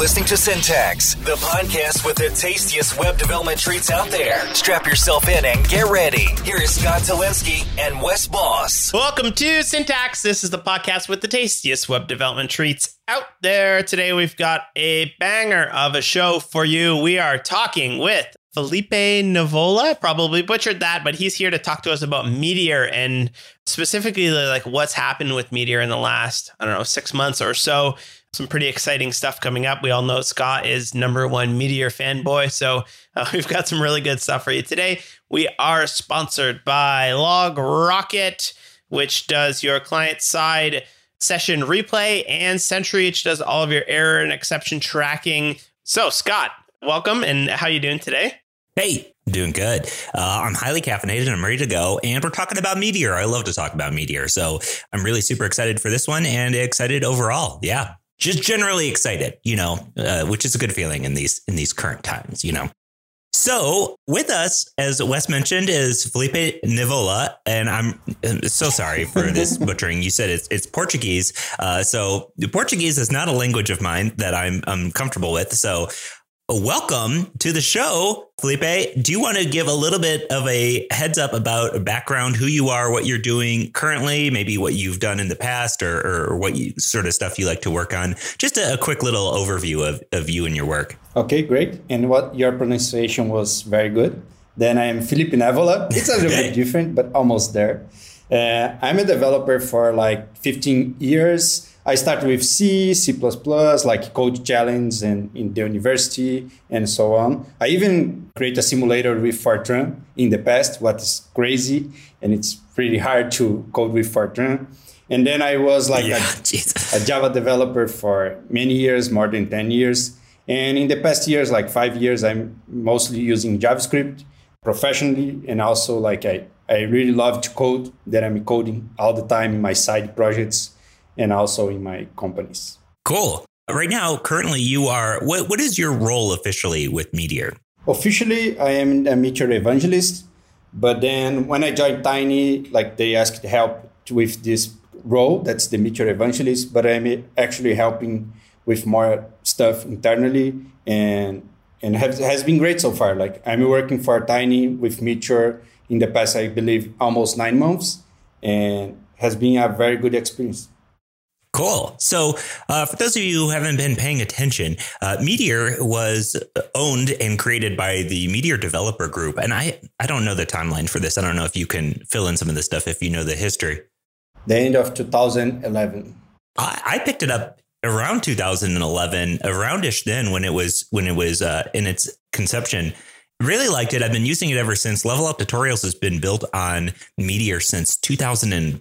listening to Syntax, the podcast with the tastiest web development treats out there. Strap yourself in and get ready. Here is Scott Tolinski and Wes Boss. Welcome to Syntax. This is the podcast with the tastiest web development treats out there. Today we've got a banger of a show for you. We are talking with Felipe Nivola, probably butchered that, but he's here to talk to us about Meteor and specifically like what's happened with Meteor in the last, 6 months or so. Some pretty exciting stuff coming up. We all know Scott is #1 Meteor fanboy, so we've got some really good stuff for you today. We are sponsored by LogRocket, which does your client-side session replay, and Sentry, which does all of your error and exception tracking. So, Scott, welcome, and how you doing today? Hey, doing good. I'm highly caffeinated. I'm ready to go. And we're talking about Meteor. I love to talk about Meteor. So I'm really super excited for this one and excited overall. Yeah, just generally excited, which is a good feeling in these current times, So with us, as Wes mentioned, is Felipe Nivola. And I'm so sorry for this butchering. You said it's Portuguese. So the Portuguese is not a language of mine that I'm comfortable with. So welcome to the show, Felipe. Do you want to give a little bit of a heads up about a background, who you are, what you're doing currently, maybe what you've done in the past or what sort of stuff you like to work on? Just a quick little overview of you and your work. Okay, great. And what your pronunciation was very good. Then I am Felipe Nivola. It's a little bit different, but almost there. I'm a developer for like 15 years. I started with C, C++, like Code Challenge and in the university and so on. I even created a simulator with Fortran in the past, what is crazy. And it's pretty hard to code with Fortran. And then I was like a Java developer for many years, more than 10 years. And in the past years, like 5 years, I'm mostly using JavaScript professionally. And also like I really love to code, that I'm coding all the time in my side projects and also in my companies. Cool. Right now, currently you are, what is your role officially with Meteor? Officially, I am a Meteor evangelist. But then when I joined Tiny, like they asked help with this role, that's the Meteor evangelist, but I'm actually helping with more stuff internally and has been great so far. Like I'm working for Tiny with Meteor in the past, I believe, almost 9 months, and has been a very good experience. Cool. So for those of you who haven't been paying attention, Meteor was owned and created by the Meteor Developer Group. And I don't know the timeline for this. I don't know if you can fill in some of this stuff if you know the history. The end of 2011. I picked it up around 2011, aroundish then when it was in its conception. Really liked it. I've been using it ever since. Level Up Tutorials has been built on Meteor since 2013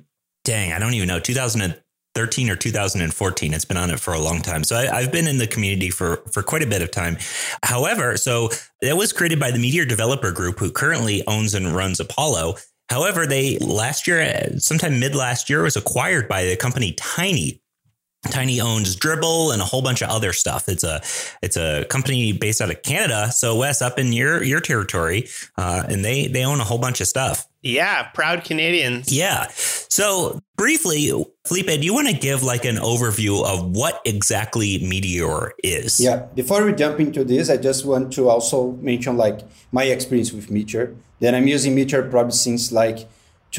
or 2014. It's been on it for a long time. So I've been in the community for quite a bit of time. However, so it was created by the Meteor Developer Group, who currently owns and runs Apollo. However, sometime mid last year, was acquired by the company Tiny. Tiny owns Dribbble and a whole bunch of other stuff. It's a company based out of Canada. So Wes, up in your territory, and they own a whole bunch of stuff. Yeah, proud Canadians. Yeah. So briefly, Felipe, do you want to give like an overview of what exactly Meteor is? Yeah. Before we jump into this, I just want to also mention like my experience with Meteor. Then I'm using Meteor probably since like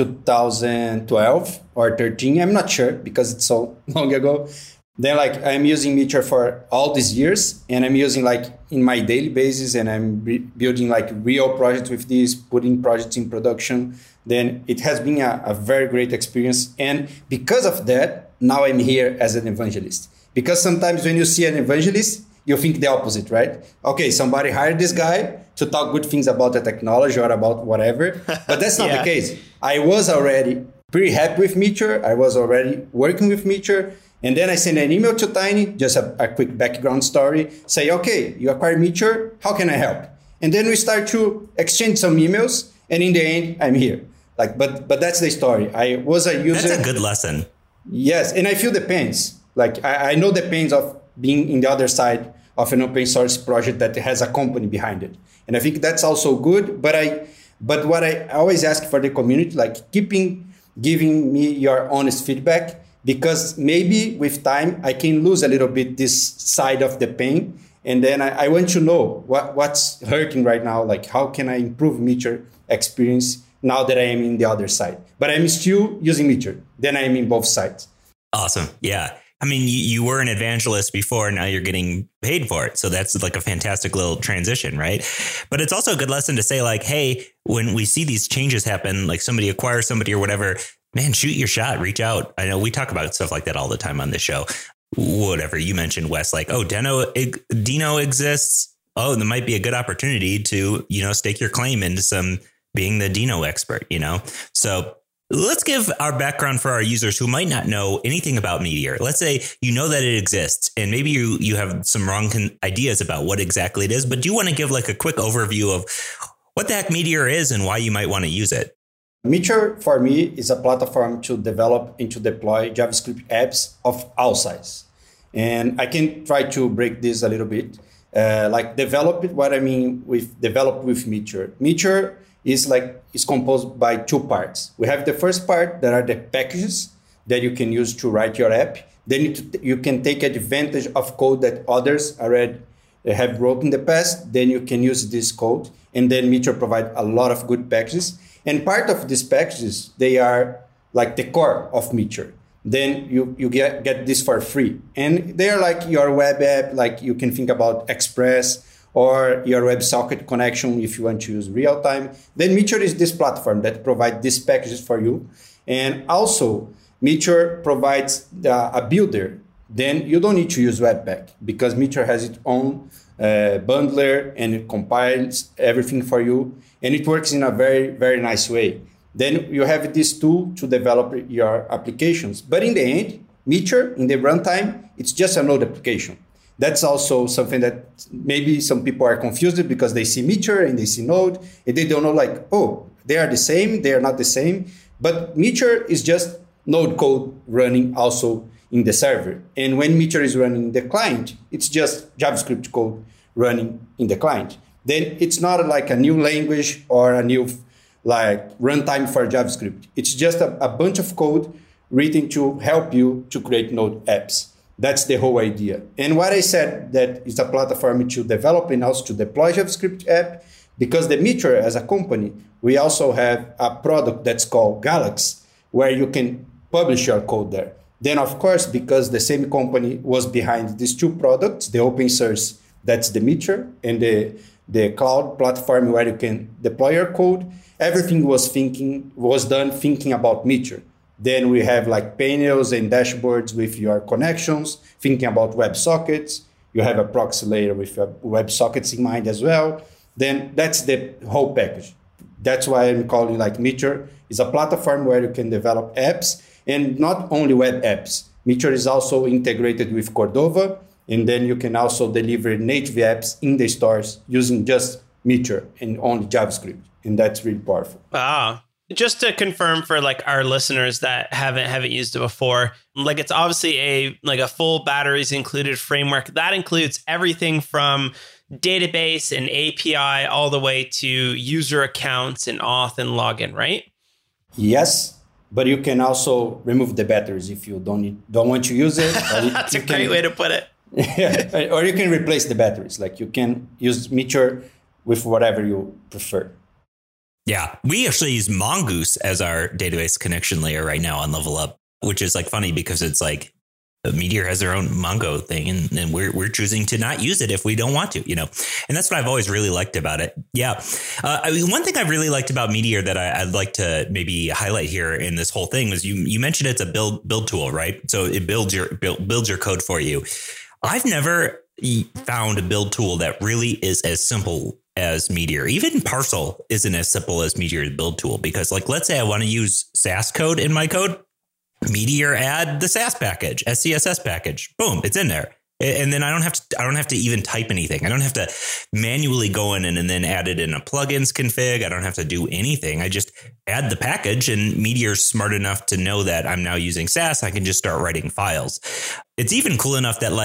2012 or 13. I'm not sure because it's so long ago. Then like I'm using Meteor for all these years, and I'm using like in my daily basis, and I'm building like real projects with this, putting projects in production. Then it has been a very great experience. And because of that, now I'm here as an evangelist. Because sometimes when you see an evangelist, you think the opposite, right? Okay, somebody hired this guy to talk good things about the technology or about whatever. But that's not the case. I was already pretty happy with Meteor. I was already working with Meteor. And then I sent an email to Tiny, just a quick background story, say, okay, you acquired Meteor, how can I help? And then we start to exchange some emails, and in the end, I'm here. Like, but that's the story. I was a user. That's a good lesson. Yes, and I feel the pains. Like, I know the pains of being in the other side of an open source project that has a company behind it. And I think that's also good. But what I always ask for the community, like giving me your honest feedback, because maybe with time I can lose a little bit this side of the pain. And then I want to know what's hurting right now. Like, how can I improve Meteor experience now that I am in the other side? But I'm still using Meteor. Then I'm in both sides. Awesome. Yeah. I mean, you were an evangelist before, now you're getting paid for it. So that's like a fantastic little transition, right? But it's also a good lesson to say like, hey, when we see these changes happen, like somebody acquires somebody or whatever, man, shoot your shot, reach out. I know we talk about stuff like that all the time on this show. Whatever you mentioned, Wes, like, oh, Dino exists. Oh, there might be a good opportunity to, stake your claim into some being the Dino expert, So let's give our background for our users who might not know anything about Meteor. Let's say you know that it exists and maybe you have some wrong ideas about what exactly it is, but do you want to give like a quick overview of what the heck Meteor is and why you might want to use it? Meteor, for me, is a platform to develop and to deploy JavaScript apps of all sizes. And I can try to break this a little bit. Develop it, what I mean with develop with Meteor. Meteor is composed by two parts. We have the first part that are the packages that you can use to write your app. Then you can take advantage of code that others already have wrote in the past. Then you can use this code. And then Meteor provides a lot of good packages. And part of these packages, they are like the core of Meteor. Then you get this for free. And they are like your web app, like you can think about Express or your WebSocket connection if you want to use real time. Then Meteor is this platform that provides these packages for you. And also, Meteor provides a builder. Then you don't need to use Webpack because Meteor has its own bundler and it compiles everything for you. And it works in a very, very nice way. Then you have this tool to develop your applications. But in the end, Meteor, in the runtime, it's just a Node application. That's also something that maybe some people are confused because they see Meteor and they see Node, and they don't know like, oh, they are the same, they are not the same. But Meteor is just Node code running also in the server. And when Meteor is running in the client, it's just JavaScript code running in the client. Then it's not like a new language or a new runtime for JavaScript. It's just a bunch of code written to help you to create Node apps. That's the whole idea. And what I said that is a platform to develop and also to deploy JavaScript app, because the Meteor as a company, we also have a product that's called Galaxy, where you can publish your code there. Then, of course, because the same company was behind these two products, the open source, that's the Meteor, and the cloud platform where you can deploy your code, everything was done thinking about Meteor. Then we have like panels and dashboards with your connections, thinking about WebSockets. You have a proxy layer with WebSockets in mind as well. Then that's the whole package. That's why I'm calling like Meteor is a platform where you can develop apps, and not only web apps. Meteor is also integrated with Cordova, and then you can also deliver native apps in the stores using just Meteor and only JavaScript. And that's really powerful. Ah, just to confirm for like our listeners that haven't used it before, like it's obviously a full batteries included framework that includes everything from database and API all the way to user accounts and auth and login, right? Yes, but you can also remove the batteries if you don't want to use it. That's a great way to put it. Yeah, or you can replace the batteries. Like you can use Meteor with whatever you prefer. Yeah, we actually use Mongoose as our database connection layer right now on Level Up, which is like funny because it's like Meteor has their own Mongo thing, and we're choosing to not use it if we don't want to, and that's what I've always really liked about it. Yeah. One thing I really liked about Meteor that I'd like to maybe highlight here in this whole thing was you mentioned it's a build tool, right? So it builds your code for you. I've never found a build tool that really is as simple as Meteor. Even Parcel isn't as simple as Meteor's build tool, because like, let's say I want to use Sass code in my code. Meteor add the Sass package, SCSS package. Boom, it's in there. And then I don't have to even type anything. I don't have to manually go in and then add it in a plugins config. I don't have to do anything. I just add the package, and Meteor's smart enough to know that I'm now using Sass. I can just start writing files. It's even cool enough that like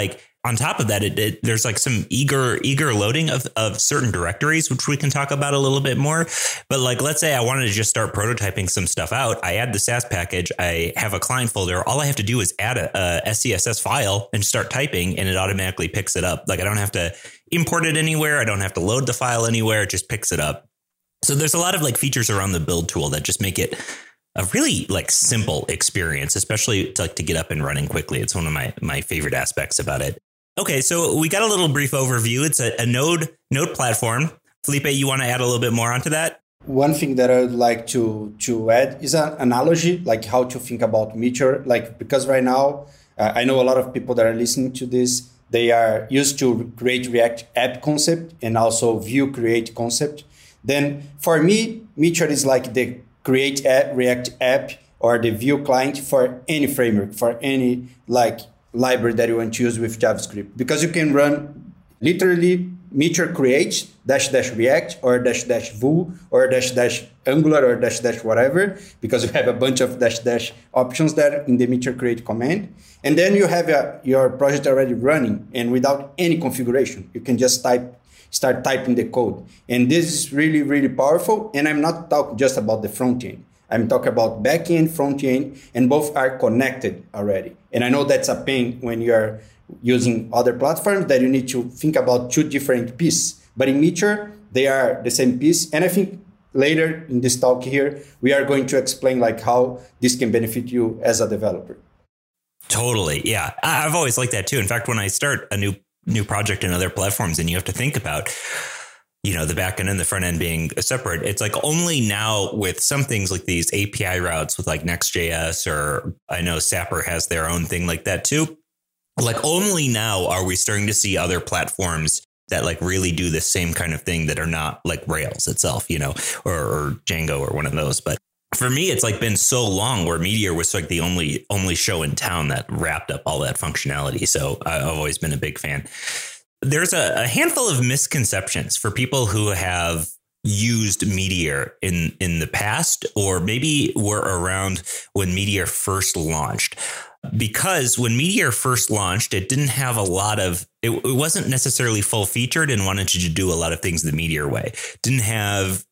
on top of that, there's like some eager loading of certain directories, which we can talk about a little bit more. But like, let's say I wanted to just start prototyping some stuff out. I add the Sass package. I have a client folder. All I have to do is add a SCSS file and start typing, and it automatically picks it up. Like, I don't have to import it anywhere. I don't have to load the file anywhere. It just picks it up. So there's a lot of like features around the build tool that just make it a really like simple experience, especially to get up and running quickly. It's one of my favorite aspects about it. Okay, so we got a little brief overview. It's a Node platform. Felipe, you want to add a little bit more onto that? One thing that I would like to add is an analogy, like how to think about Meteor. Like, because right now, I know a lot of people that are listening to this, they are used to create React app concept and also Vue create concept. Then for me, Meteor is like the create app, React app or the Vue client for any framework, for any like library that you want to use with JavaScript, because you can run literally Meteor create --React or --Vue or --Angular or -- whatever, because you have a bunch of -- options there in the Meteor create command. And then you have your project already running, and without any configuration, you can just start typing the code. And this is really, really powerful. And I'm not talking just about the front end. I'm talking about back-end, front-end, and both are connected already. And I know that's a pain when you're using other platforms that you need to think about two different pieces. But in Meteor, they are the same piece. And I think later in this talk here, we are going to explain like how this can benefit you as a developer. Totally. Yeah. I've always liked that too. In fact, when I start a new project in other platforms and you have to think about, the back end and the front end being separate. It's like only now with some things like these API routes with like Next.js, or I know Sapper has their own thing like that too. Like only now are we starting to see other platforms that like really do the same kind of thing that are not like Rails itself, or Django or one of those. But for me, it's like been so long where Meteor was like the only show in town that wrapped up all that functionality. So I've always been a big fan. There's a handful of misconceptions for people who have used Meteor in the past, or maybe were around when Meteor first launched. Because when Meteor first launched, it didn't have a lot of, it wasn't necessarily full featured and wanted you to do a lot of things the Meteor way. Didn't have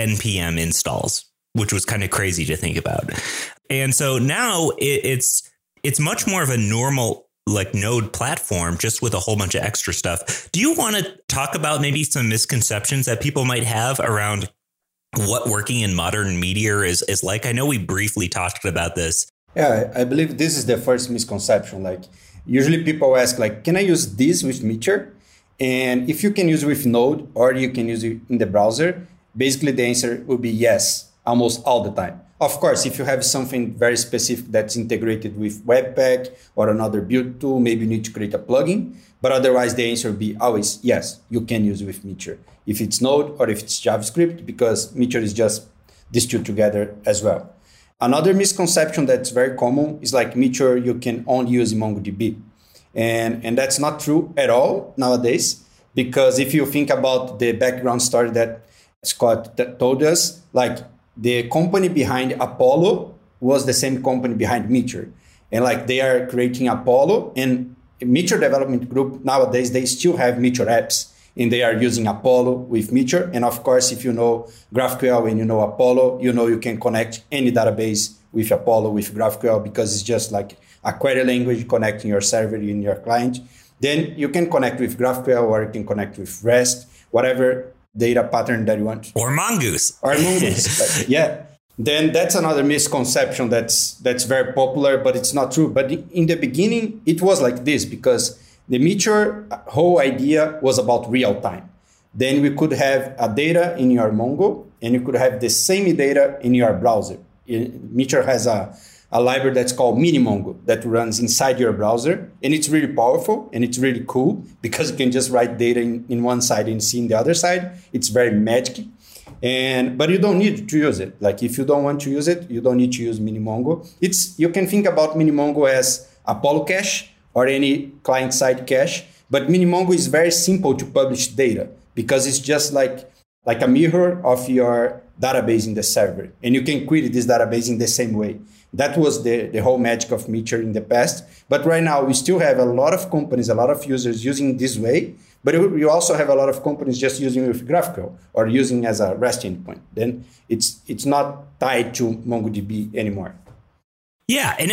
NPM installs, which was kind of crazy to think about. And so now it's much more of a normal like Node platform, just with a whole bunch of extra stuff. Do you want to talk about maybe some misconceptions that people might have around what working in modern Meteor is like? I know we briefly talked about this. Yeah, I believe this is the first misconception. Like usually people ask like, can I use this with Meteor? And if you can use it with Node or you can use it in the browser, basically the answer will be yes, almost all the time. Of course, if you have something very specific that's integrated with Webpack or another build tool, maybe you need to create a plugin. But otherwise, the answer will be always yes, you can use it with Meteor. If it's Node or if it's JavaScript, because Meteor is just these two together as well. Another misconception that's very common is like Meteor, you can only use MongoDB. And that's not true at all nowadays, because if you think about the background story that Scott told us, like the company behind Apollo was the same company behind Meteor. And like they are creating Apollo, and Meteor development group nowadays, they still have Meteor apps and they are using Apollo with Meteor. And of course, if you know GraphQL and you know Apollo, you can connect any database with Apollo with GraphQL, because it's just like a query language connecting your server and your client. Then you can connect with GraphQL or you can connect with REST, whatever data pattern that you want. Or Mongoose. Or Mongoose. Yeah. Then that's another misconception that's very popular, but it's not true. But in the beginning, it was like this, because the Meteor whole idea was about real time. Then we could have a data in your Mongo, and you could have the same data in your browser. Meteor has a library that's called Minimongo that runs inside your browser. And it's really powerful and it's really cool, because you can just write data in one side and see in the other side. It's very magic. But you don't need to use it. Like if you don't want to use it, you don't need to use Minimongo. You can think about Minimongo as Apollo cache or any client-side cache. But Minimongo is very simple to publish data, because it's just like a mirror of your database in the server. And you can query this database in the same way. That was the whole magic of Meteor in the past. But right now, we still have a lot of companies, a lot of users using this way. But we also have a lot of companies just using with GraphQL or using as a REST endpoint. Then it's not tied to MongoDB anymore. Yeah. And,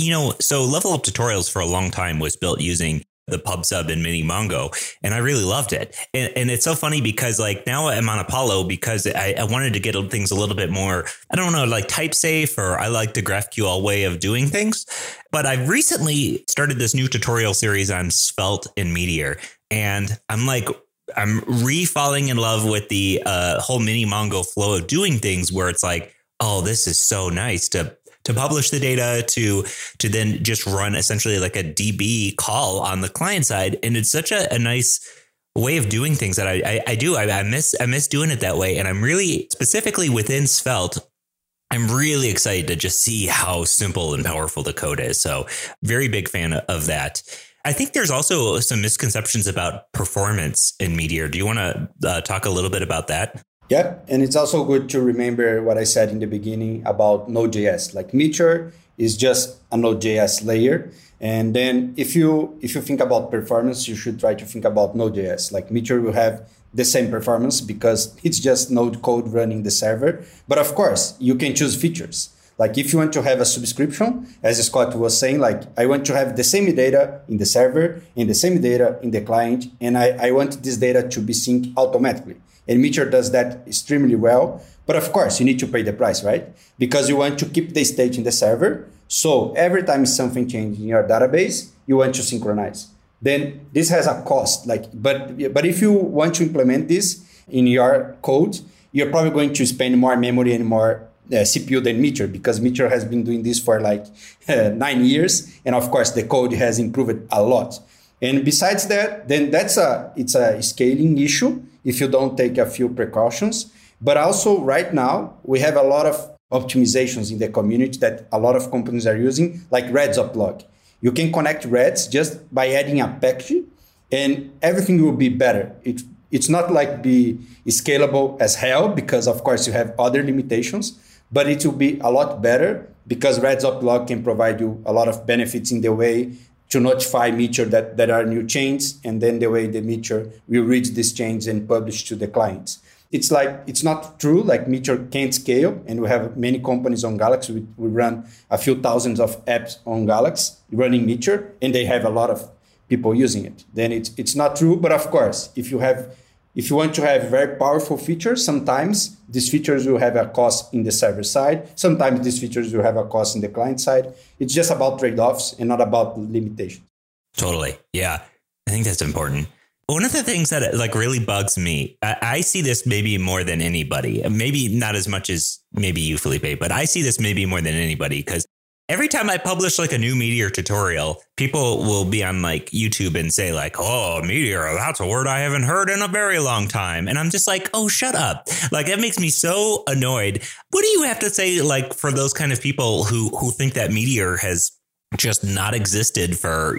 so Level Up Tutorials for a long time was built using the PubSub and Mini Mongo, and I really loved it. And it's so funny because like now I'm on Apollo because I wanted to get things a little bit more, I don't know, like type safe, or I like the GraphQL way of doing things. But I've recently started this new tutorial series on Svelte and Meteor, and I'm re-falling in love with the whole Mini Mongo flow of doing things where it's like, oh, this is so nice to publish the data, to then just run essentially like a DB call on the client side. And it's such a nice way of doing things that I miss doing it that way. And I'm really, specifically within Svelte, I'm really excited to just see how simple and powerful the code is. So very big fan of that. I think there's also some misconceptions about performance in Meteor. Do you want to talk a little bit about that? Yeah, and it's also good to remember what I said in the beginning about Node.js. Like Meteor is just a Node.js layer. And then if you think about performance, you should try to think about Node.js. Like Meteor will have the same performance because it's just Node code running the server. But of course, you can choose features. Like if you want to have a subscription, as Scott was saying, like I want to have the same data in the server and the same data in the client. And I want this data to be synced automatically. And Meteor does that extremely well. But of course, you need to pay the price, right? Because you want to keep the state in the server. So every time something changes in your database, you want to synchronize. Then this has a cost. But if you want to implement this in your code, you're probably going to spend more memory and more CPU than Meteor, because Meteor has been doing this for 9 years. And of course, the code has improved a lot. And besides that, then it's a scaling issue if you don't take a few precautions. But also right now, we have a lot of optimizations in the community that a lot of companies are using, like Reds Uplog. You can connect Reds just by adding a package and everything will be better. It's not like be scalable as hell because of course you have other limitations, but it will be a lot better because Reds Uplog can provide you a lot of benefits in the way to notify Meteor that there are new chains, and then the way the Meteor will read these chains and publish to the clients. It's not true, like Meteor can't scale, and we have many companies on Galaxy. We run a few thousands of apps on Galaxy running Meteor, and they have a lot of people using it. Then it's not true, but of course, if you want to have very powerful features, sometimes these features will have a cost in the server side. Sometimes these features will have a cost in the client side. It's just about trade-offs and not about limitations. Totally. Yeah. I think that's important. One of the things that really bugs me, I see this maybe more than anybody, maybe not as much as maybe you, Felipe, but I see this maybe more than anybody because every time I publish a new Meteor tutorial, people will be on YouTube and say oh, Meteor, that's a word I haven't heard in a very long time. And I'm just like, oh, shut up. That makes me so annoyed. What do you have to say for those kind of people who think that Meteor has just not existed for,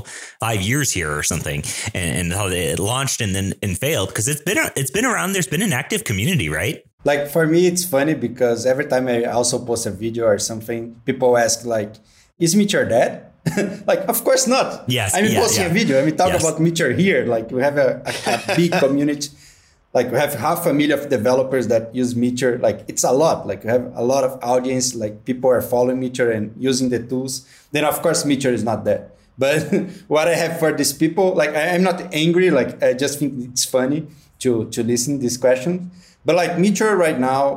5 years here or something, and how it launched and failed? Because it's been around. There's been an active community, right? For me, it's funny because every time I also post a video or something, people ask is Meteor dead? Of course not. Yes. I'm posting a video. Talk about Meteor here. We have a big community. We have 500,000 developers that use Meteor. It's a lot. We have a lot of audience. People are following Meteor and using the tools. Then of course Meteor is not dead. But what I have for these people, I'm not angry. I just think it's funny to listen to this question. But Meteor right now,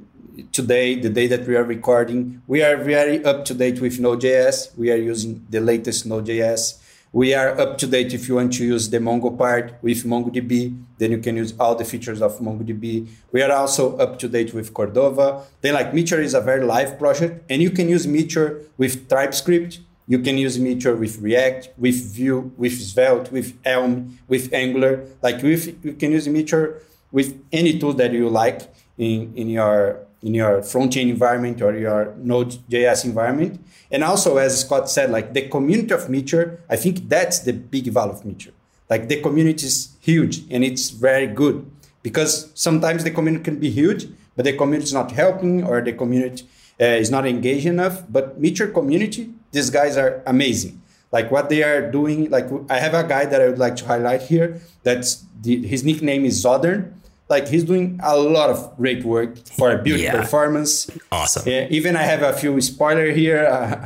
today, the day that we are recording, we are very up to date with Node.js. We are using the latest Node.js. We are up to date if you want to use the Mongo part with MongoDB. Then you can use all the features of MongoDB. We are also up to date with Cordova. Then Meteor is a very live project, and you can use Meteor with TypeScript. You can use Meteor with React, with Vue, with Svelte, with Elm, with Angular. You can use Meteor with any tool that you like in your front-end environment or your Node.js environment. And also, as Scott said, the community of Meteor, I think that's the big value of Meteor. The community is huge and it's very good because sometimes the community can be huge, but the community is not helping, or the community is not engaged enough. But Meteor community, these guys are amazing. Like what they are doing, like I have a guy that I would like to highlight here. His nickname is Zodern. Like he's doing a lot of great work for build performance. Awesome. Even I have a few spoiler here.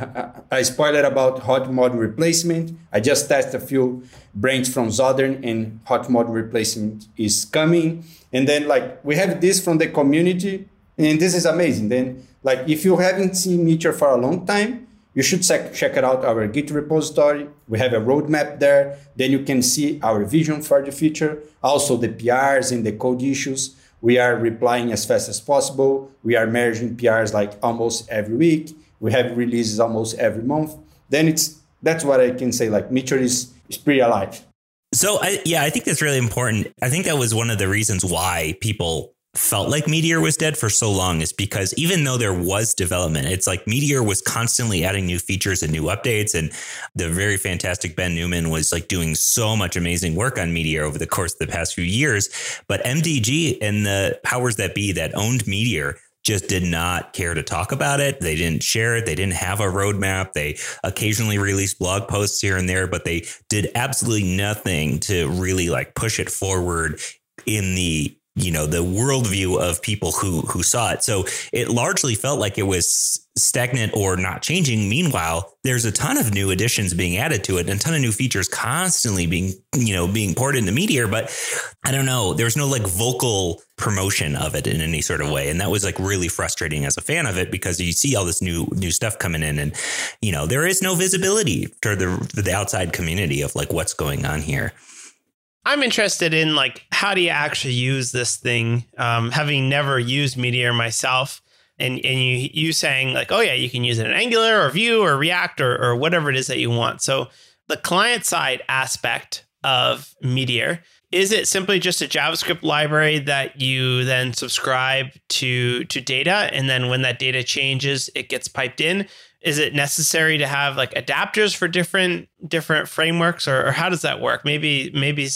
I spoiled about hot mod replacement. I just tested a few brands from Zodern and hot mod replacement is coming. And then like we have this from the community and this is amazing. Then like if you haven't seen Meteor for a long time, you should check it out, our Git repository. We have a roadmap there. Then you can see our vision for the future. Also the PRs and the code issues. We are replying as fast as possible. We are merging PRs like almost every week. We have releases almost every month. Then that's what I can say. Like Meteor is pretty alive. So I think that's really important. I think that was one of the reasons why people felt like Meteor was dead for so long, is because even though there was development, it's like Meteor was constantly adding new features and new updates. And the very fantastic Ben Newman was like doing so much amazing work on Meteor over the course of the past few years. But MDG and the powers that be that owned Meteor just did not care to talk about it. They didn't share it. They didn't have a roadmap. They occasionally released blog posts here and there, but they did absolutely nothing to really like push it forward in the worldview of people who saw it. So it largely felt like it was stagnant or not changing. Meanwhile, there's a ton of new additions being added to it and a ton of new features constantly being poured into Meteor. But I don't know, there's no like vocal promotion of it in any sort of way. And that was like really frustrating as a fan of it, because you see all this new stuff coming in and, there is no visibility to the outside community of like what's going on here. I'm interested in like, how do you actually use this thing? Having never used Meteor myself, and you saying like, oh yeah, you can use it in Angular or Vue or React or whatever it is that you want. So the client side aspect of Meteor, is it simply just a JavaScript library that you then subscribe to data, and then when that data changes, it gets piped in? Is it necessary to have like adapters for different frameworks, or how does that work? Maybe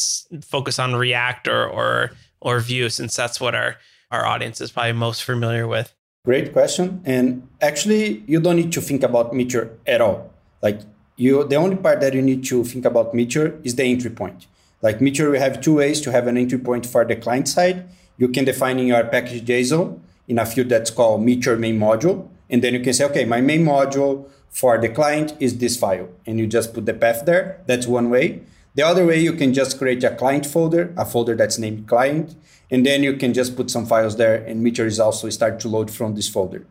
focus on React or Vue, since that's what our audience is probably most familiar with. Great question. And actually, you don't need to think about Meteor at all. Like the only part that you need to think about Meteor is the entry point. Like Meteor, we have two ways to have an entry point for the client side. You can define in your package JSON in a field that's called Meteor main module. And then you can say, okay, my main module for the client is this file. And you just put the path there. That's one way. The other way, you can just create a client folder, a folder that's named client. And then you can just put some files there, and Meteor is also start to load from this folder.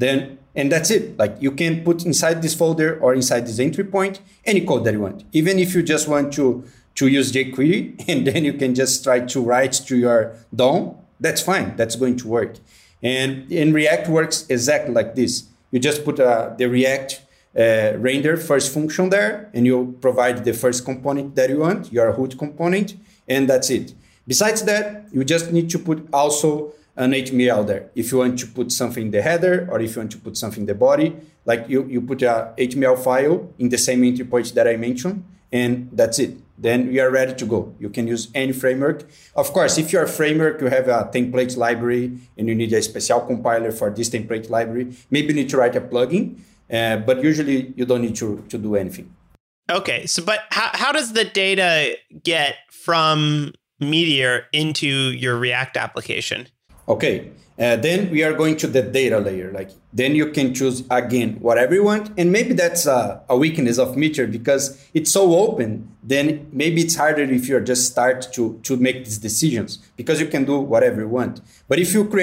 And that's it. Like you can put inside this folder or inside this entry point any code that you want. Even if you just want to use jQuery, and then you can just try to write to your DOM, that's fine. That's going to work. And in React works exactly like this. You just put the React render first function there, and you provide the first component that you want, your root component, and that's it. Besides that, you just need to put also an HTML there. If you want to put something in the header, or if you want to put something in the body, like you put a HTML file in the same entry point that I mentioned, and that's it. Then you are ready to go. You can use any framework. Of course, if you're a framework, you have a template library and you need a special compiler for this template library, maybe you need to write a plugin, but usually you don't need to do anything. Okay, so but how does the data get from Meteor into your React application? Okay, then we are going to the data layer. Like then you can choose again whatever you want, and maybe that's a weakness of Meteor because it's so open. Then maybe it's harder if you just start to make these decisions because you can do whatever you want. But if you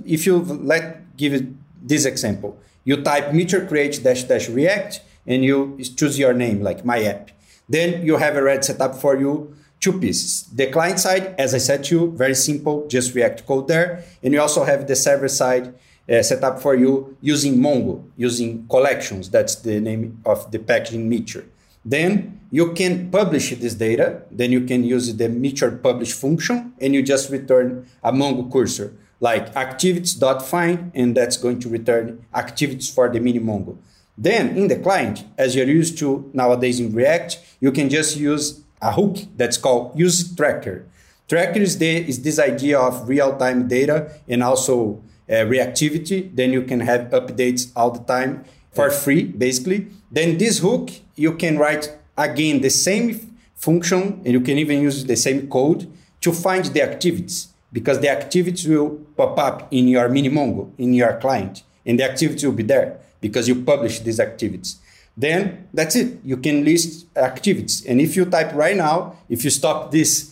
give it this example, you type Meteor create -- React and you choose your name like my app. Then you have already set up for you two pieces. The client side, as I said to you, very simple, just React code there. And you also have the server side set up for you using Mongo, using collections. That's the name of the package in Meteor. Then you can publish this data. Then you can use the Meteor publish function, and you just return a Mongo cursor like activities.find, and that's going to return activities for the mini Mongo. Then in the client, as you're used to nowadays in React, you can just use a hook that's called use tracker. Tracker is this idea of real-time data and also reactivity. Then you can have updates all the time for free, basically. Then this hook, you can write again the same function, and you can even use the same code to find the activities, because the activities will pop up in your Minimongo, in your client, and the activity will be there because you publish these activities. Then that's it. You can list activities. And if you type right now, if you stop this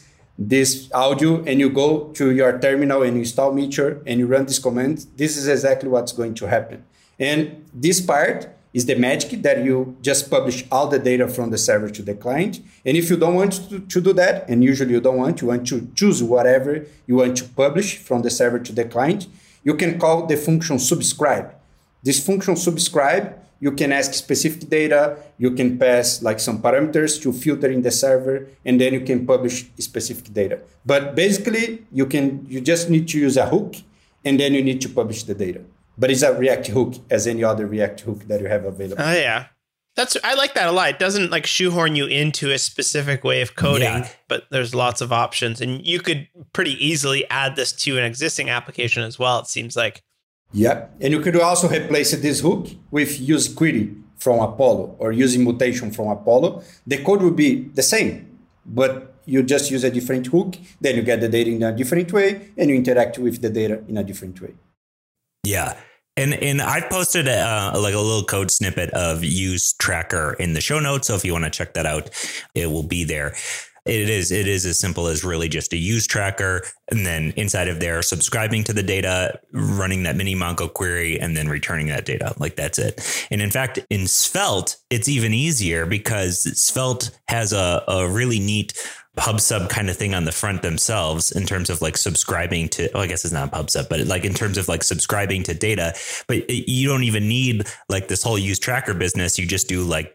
audio and you go to your terminal and you install Meteor and you run this command, this is exactly what's going to happen. And this part is the magic that you just publish all the data from the server to the client. And if you don't want to do that, and usually you don't want, you want to choose whatever you want to publish from the server to the client, you can call the function subscribe. This function subscribe, you can ask specific data, you can pass like some parameters to filter in the server, and then you can publish specific data. But basically, you just need to use a hook, and then you need to publish the data. But it's a React hook as any other React hook that you have available. Oh, yeah. I like that a lot. It doesn't like shoehorn you into a specific way of coding, but there's lots of options. And you could pretty easily add this to an existing application as well, it seems like. Yeah. And you could also replace this hook with use query from Apollo or using mutation from Apollo. The code will be the same, but you just use a different hook. Then you get the data in a different way and you interact with the data in a different way. Yeah. And I posted a little code snippet of use tracker in the show notes. So if you want to check that out, it will be there. It is as simple as really just a use tracker. And then inside of there, subscribing to the data, running that mini Mongo query, and then returning that data. Like that's it. And in fact, in Svelte, it's even easier because Svelte has a really neat pub sub kind of thing on the front themselves in terms of like subscribing to, I guess it's not pub sub, but like in terms of like subscribing to data, but you don't even need like this whole use tracker business. You just do like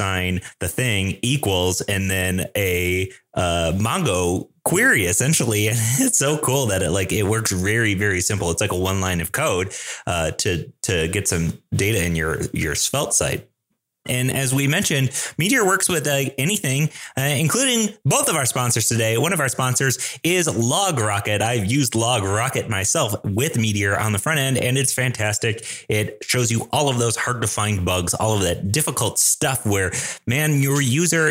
$ the thing equals, and then a Mongo query essentially. And it's so cool that it works very, very simple. It's like a one line of code to get some data in your Svelte site. And as we mentioned, Meteor works with anything, including both of our sponsors today. One of our sponsors is LogRocket. I've used LogRocket myself with Meteor on the front end, and it's fantastic. It shows you all of those hard to find bugs, all of that difficult stuff where, man, your user,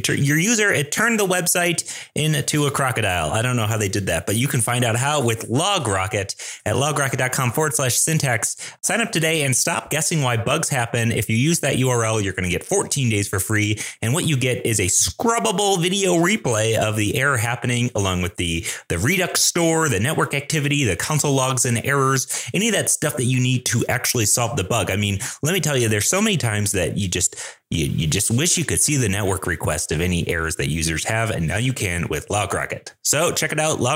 it turned the website into a crocodile. I don't know how they did that, but you can find out how with LogRocket at logrocket.com/syntax. Sign up today and stop guessing why bugs happen. If you use that URL, you're going to get 14 days for free. And what you get is a scrubbable video replay of the error happening, along with the Redux store, the network activity, the console logs and errors, any of that stuff that you need to actually solve the bug. I mean, let me tell you, there's so many times that you just wish you could see the network request of any errors that users have. And now you can with LogRocket. So check it out,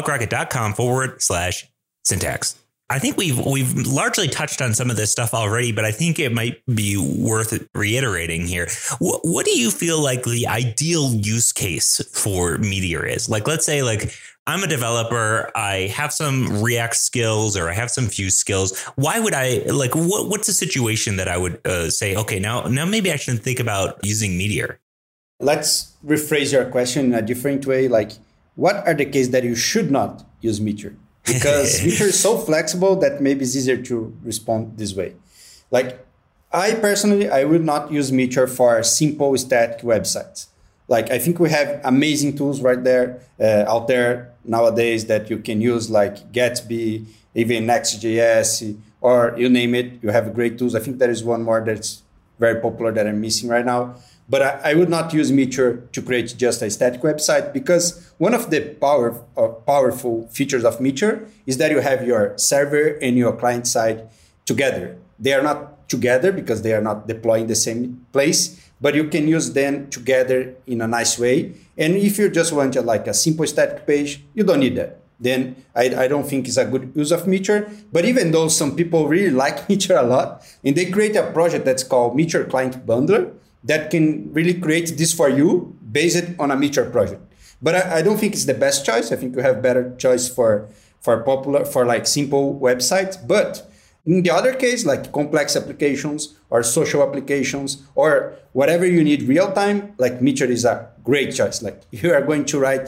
logrocket.com/syntax. I think we've largely touched on some of this stuff already, but I think it might be worth reiterating here. What do you feel like the ideal use case for Meteor is? Like, let's say like I'm a developer, I have some React skills or I have some Vue skills. Why would I like what's the situation that I would say, okay, now maybe I should think about using Meteor? Let's rephrase your question in a different way. Like, what are the cases that you should not use Meteor? Because Meteor is so flexible that maybe it's easier to respond this way. Like, I would not use Meteor for simple static websites. Like, I think we have amazing tools right there, out there nowadays that you can use, like Gatsby, even Next.js, or you name it. You have great tools. I think there is one more that's very popular that I'm missing right now. But I would not use Meteor to create just a static website, because one of the powerful features of Meteor is that you have your server and your client side together. They are not together because they are not deploying the same place, but you can use them together in a nice way. And if you just want like a simple static page, you don't need that. Then I don't think it's a good use of Meteor. But even though some people really like Meteor a lot, and they create a project that's called Meteor Client Bundler, that can really create this for you based on a Meteor project. But I don't think it's the best choice. I think you have better choice for like simple websites. But in the other case, like complex applications or social applications or whatever you need real time, like Meteor is a great choice. Like you are going to write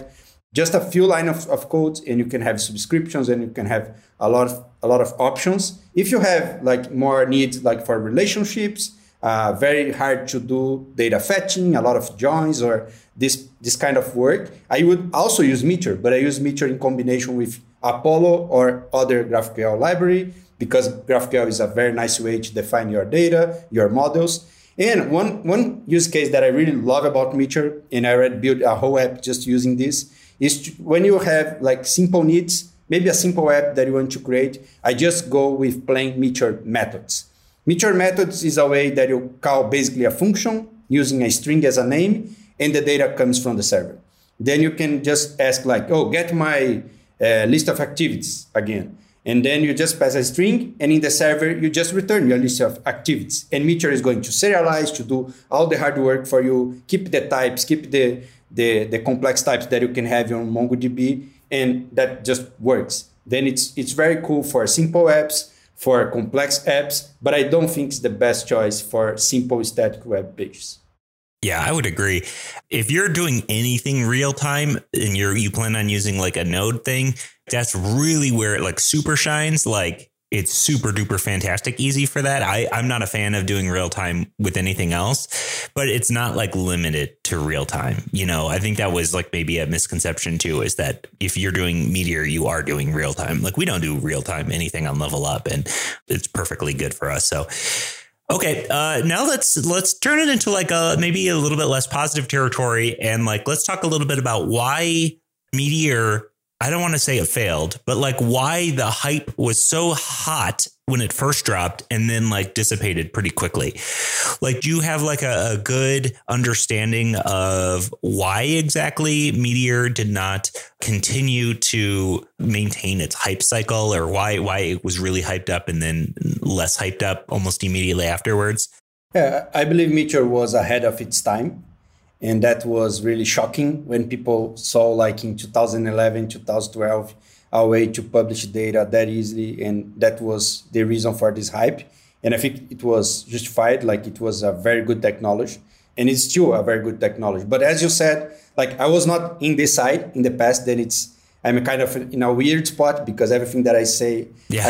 just a few lines of code, and you can have subscriptions, and you can have a lot of options. If you have like more needs, like for relationships, very hard to do data fetching, a lot of joins or this kind of work, I would also use Meteor, but I use Meteor in combination with Apollo or other GraphQL library, because GraphQL is a very nice way to define your data, your models. And one use case that I really love about Meteor, and I already built a whole app just using this, is when you have like simple needs, maybe a simple app that you want to create, I just go with plain Meteor methods. Meteor methods is a way that you call basically a function using a string as a name, and the data comes from the server. Then you can just ask like, oh, get my list of activities again. And then you just pass a string, and in the server, you just return your list of activities. And Meteor is going to serialize, to do all the hard work for you, keep the types, keep the complex types that you can have on MongoDB, and that just works. Then it's very cool for simple apps, for complex apps, but I don't think it's the best choice for simple static web pages. Yeah, I would agree. If you're doing anything real time and you plan on using like a node thing, that's really where it like super shines. Like it's super duper fantastic easy for that. I'm not a fan of doing real time with anything else, but it's not like limited to real time. You know, I think that was like maybe a misconception too, is that if you're doing Meteor, you are doing real time. Like we don't do real time anything on Level Up, and it's perfectly good for us. So okay, now let's turn it into like maybe a little bit less positive territory, and like let's talk a little bit about why Meteor, I don't want to say it failed, but like why the hype was so hot when it first dropped and then like dissipated pretty quickly. Like, do you have like a good understanding of why exactly Meteor did not continue to maintain its hype cycle, or why it was really hyped up and then less hyped up almost immediately afterwards? Yeah, I believe Meteor was ahead of its time. And that was really shocking when people saw, like in 2011, 2012, a way to publish data that easily. And that was the reason for this hype. And I think it was justified, like it was a very good technology. And it's still a very good technology. But as you said, like I was not in this side in the past, then I'm kind of in a weird spot, because everything that I say, yeah.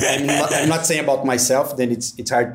I'm not saying about myself, then it's hard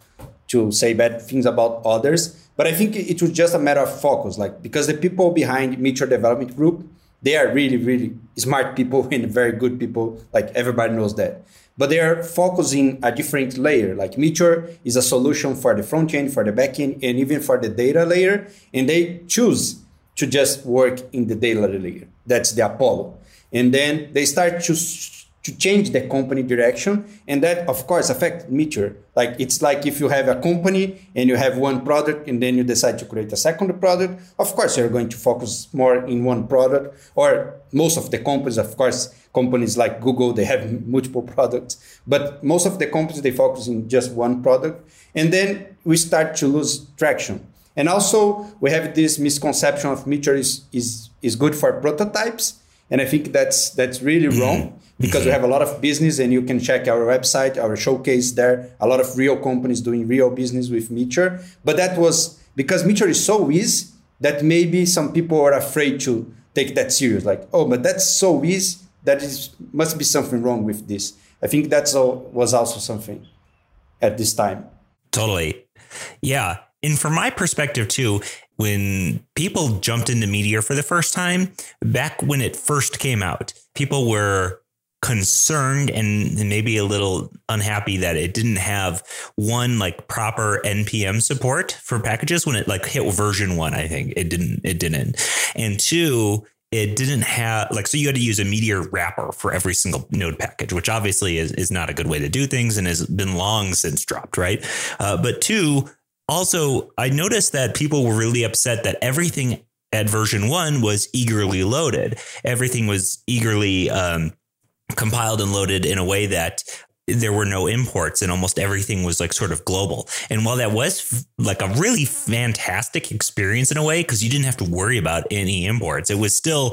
to say bad things about others. But I think it was just a matter of focus, like because the people behind Meteor Development Group, they are really, really smart people and very good people. Like everybody knows that. But they are focusing a different layer. Like Meteor is a solution for the front end, for the back end, and even for the data layer. And they choose to just work in the data layer. That's the Apollo. And then they start to change the company direction. And that, of course, affects Meteor. Like it's like if you have a company and you have one product and then you decide to create a second product, of course, you're going to focus more in one product. Or most of the companies, of course, companies like Google, they have multiple products. But most of the companies, they focus in just one product. And then we start to lose traction. And also, we have this misconception of Meteor is good for prototypes. And I think that's really wrong, because we have a lot of business, and you can check our website, our showcase there, a lot of real companies doing real business with Meteor. But that was because Meteor is so easy that maybe some people are afraid to take that serious. Like, oh, but that's so easy, must be something wrong with this. I think was also something at this time. Totally. Yeah. And from my perspective, too, when people jumped into Meteor for the first time, back when it first came out, people were concerned and maybe a little unhappy that it didn't have one like proper NPM support for packages when it like hit version 1. I think it didn't. And 2, it didn't have like, so you had to use a Meteor wrapper for every single node package, which obviously is not a good way to do things and has been long since dropped. Right. But 2, also, I noticed that people were really upset that everything at version 1 was eagerly loaded. Everything was eagerly compiled and loaded in a way that there were no imports, and almost everything was like sort of global. And while that was like a really fantastic experience in a way, because you didn't have to worry about any imports, it was still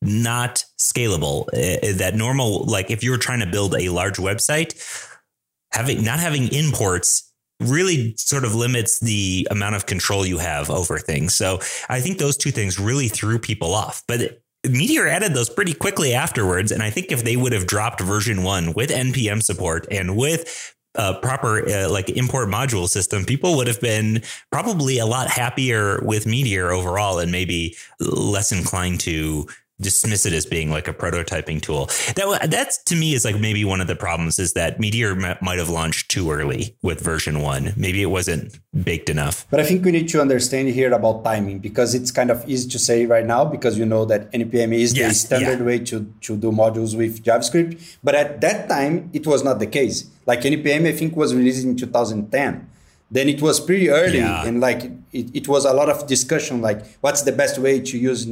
not scalable. That normal, like if you were trying to build a large website, not having imports really sort of limits the amount of control you have over things. So I think those two things really threw people off. But Meteor added those pretty quickly afterwards. And I think if they would have dropped version 1 with NPM support and with proper like import module system, people would have been probably a lot happier with Meteor overall and maybe less inclined to dismiss it as being like a prototyping tool. That's to me is like maybe one of the problems is that Meteor might have launched too early with version 1. Maybe it wasn't baked enough. But I think we need to understand here about timing, because it's kind of easy to say right now because you know that NPM is the standard way to do modules with JavaScript. But at that time, it was not the case. Like NPM, I think, was released in 2010. Then it was pretty early, and like it was a lot of discussion, like what's the best way to use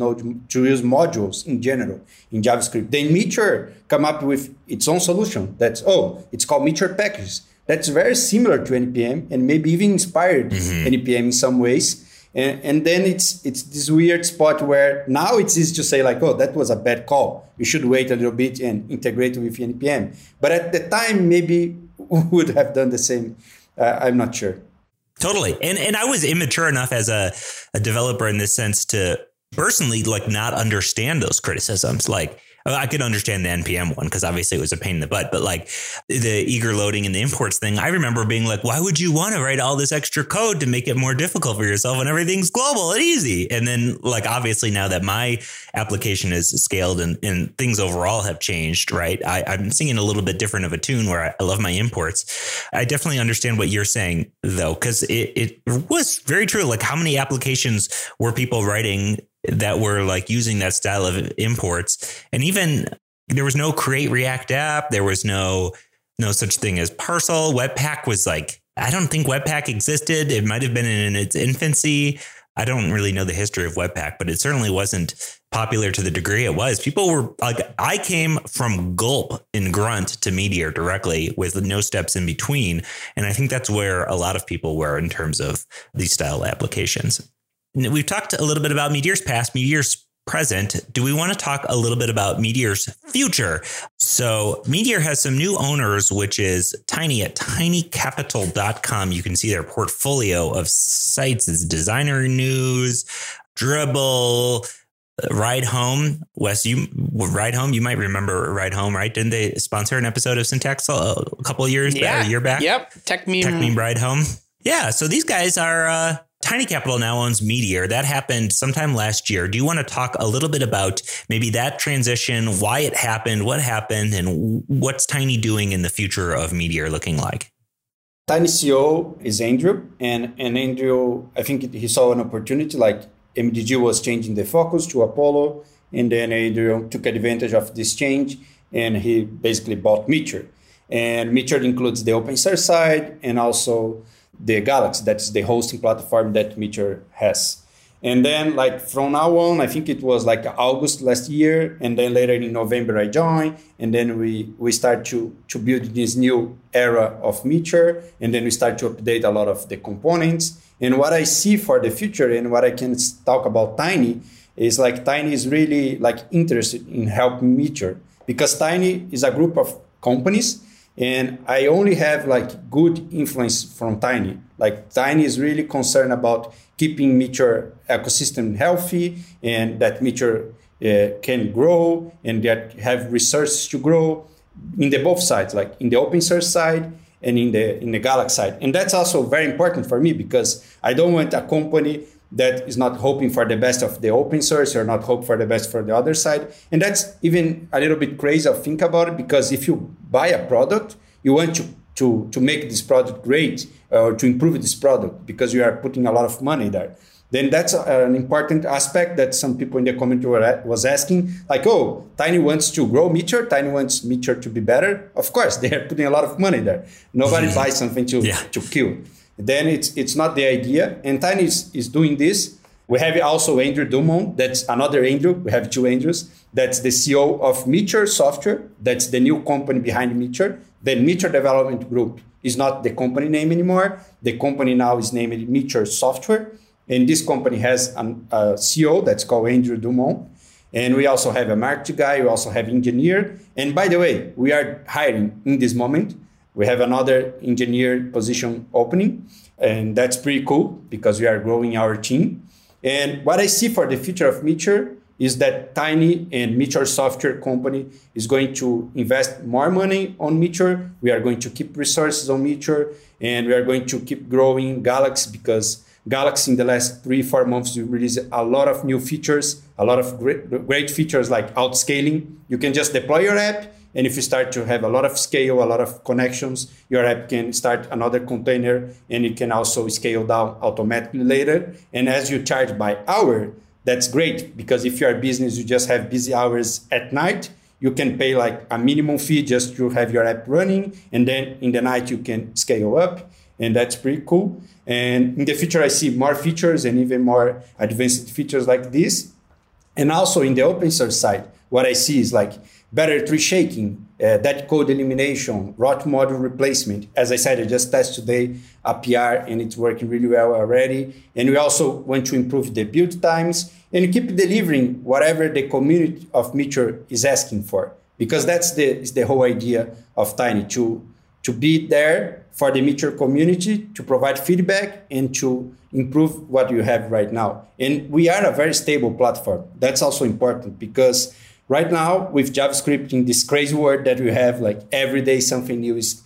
modules in general in JavaScript. Then Meteor come up with its own solution. It's called Meteor Packages. That's very similar to NPM and maybe even inspired NPM in some ways. And then it's this weird spot where now it's easy to say like, oh, that was a bad call. You should wait a little bit and integrate with NPM. But at the time, maybe we would have done the same. I'm not sure. Totally. And I was immature enough as a developer in this sense to personally like not understand those criticisms. Like I could understand the NPM one because obviously it was a pain in the butt, but like the eager loading and the imports thing, I remember being like, why would you want to write all this extra code to make it more difficult for yourself when everything's global and easy? And then like, obviously now that my application is scaled and things overall have changed, right? I'm singing a little bit different of a tune where I love my imports. I definitely understand what you're saying though, because it was very true. Like how many applications were people writing that were like using that style of imports? And even there was no create React app. There was no such thing as Parcel. Webpack was like, I don't think Webpack existed. It might have been in its infancy. I don't really know the history of Webpack, but it certainly wasn't popular to the degree it was. People were like, I came from Gulp in Grunt to Meteor directly with no steps in between. And I think that's where a lot of people were in terms of these style applications. We've talked a little bit about Meteor's past, Meteor's present. Do we want to talk a little bit about Meteor's future? So Meteor has some new owners, which is Tiny at tinycapital.com. You can see their portfolio of sites. It's Designer News, Dribbble, Ride Home. Wes, Ride Home, you might remember Ride Home, right? Didn't they sponsor an episode of Syntax a couple of years back, a year back? Yep. TechMeme Ride Home. Yeah. So these guys are... Tiny Capital now owns Meteor. That happened sometime last year. Do you want to talk a little bit about maybe that transition, why it happened, what happened, and what's Tiny doing in the future of Meteor looking like? Tiny CEO is Andrew. And Andrew, I think he saw an opportunity, like MDG was changing the focus to Apollo. And then Andrew took advantage of this change and he basically bought Meteor. And Meteor includes the open source side and also the Galaxy, that's the hosting platform that Meteor has. And then like from now on, I think it was like August last year. And then later in November, I joined. And then we start to build this new era of Meteor. And then we start to update a lot of the components. And what I see for the future and what I can talk about Tiny is like Tiny is really like interested in helping Meteor because Tiny is a group of companies. And I only have like good influence from Tiny. Like Tiny is really concerned about keeping Meteor ecosystem healthy and that Meteor can grow and that have resources to grow in the both sides, like in the open source side and in the Galaxy side. And that's also very important for me because I don't want a company that is not hoping for the best of the open source or not hope for the best for the other side. And that's even a little bit crazy to think about it because if you buy a product, you want to make this product great or to improve this product because you are putting a lot of money there. Then that's an important aspect that some people in the community was asking, like, oh, Tiny wants to grow Meteor, Tiny wants Meteor to be better. Of course, they are putting a lot of money there. Nobody buys something to kill. Then it's not the idea. And Tiny is doing this. We have also Andrew Dumont. That's another Andrew. We have two Andrews. That's the CEO of Meteor Software. That's the new company behind Meteor. The Meteor Development Group is not the company name anymore. The company now is named Meteor Software. And this company has a CEO that's called Andrew Dumont. And we also have a marketing guy. We also have engineer. And by the way, we are hiring in this moment. We have another engineer position opening, and that's pretty cool because we are growing our team. And what I see for the future of Meteor is that Tiny and Meteor Software Company is going to invest more money on Meteor. We are going to keep resources on Meteor, and we are going to keep growing Galaxy, because Galaxy in the last 3-4 months, we released a lot of new features, a lot of great features like outscaling. You can just deploy your app, and if you start to have a lot of scale, a lot of connections, your app can start another container, and it can also scale down automatically later. And as you charge by hour, that's great, because if you're a business, you just have busy hours at night, you can pay like a minimum fee just to have your app running. And then in the night, you can scale up. And that's pretty cool. And in the future, I see more features and even more advanced features like this. And also in the open source side, what I see is like better tree shaking, that code elimination, rot module replacement. As I said, I just tested today a PR and it's working really well already. And we also want to improve the build times and keep delivering whatever the community of Meteor is asking for. Because that's the whole idea of Tiny, to be there for the Meteor community, to provide feedback and to improve what you have right now. And we are a very stable platform. That's also important, because right now with JavaScript in this crazy world that we have, like every day something new is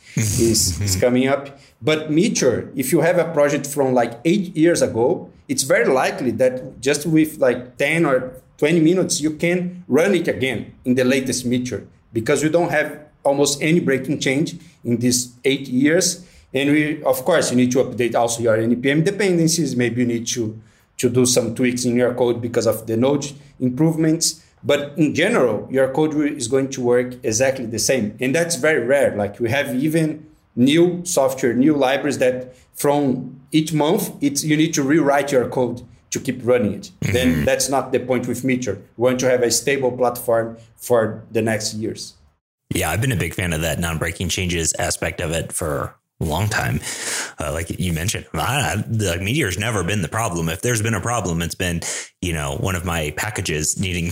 coming up. But Meteor, if you have a project from like 8 years ago, it's very likely that just with like 10 or 20 minutes, you can run it again in the latest Meteor, because we don't have almost any breaking change in these 8 years. And of course, you need to update also your NPM dependencies. Maybe you need to do some tweaks in your code because of the node improvements. But in general, your code is going to work exactly the same. And that's very rare. Like we have even new software, new libraries that from each month, you need to rewrite your code to keep running it. Mm-hmm. Then that's not the point with Meteor. We want to have a stable platform for the next years. Yeah, I've been a big fan of that non-breaking changes aspect of it for a long time. Like you mentioned, Meteor's never been the problem. If there's been a problem, it's been, one of my packages needing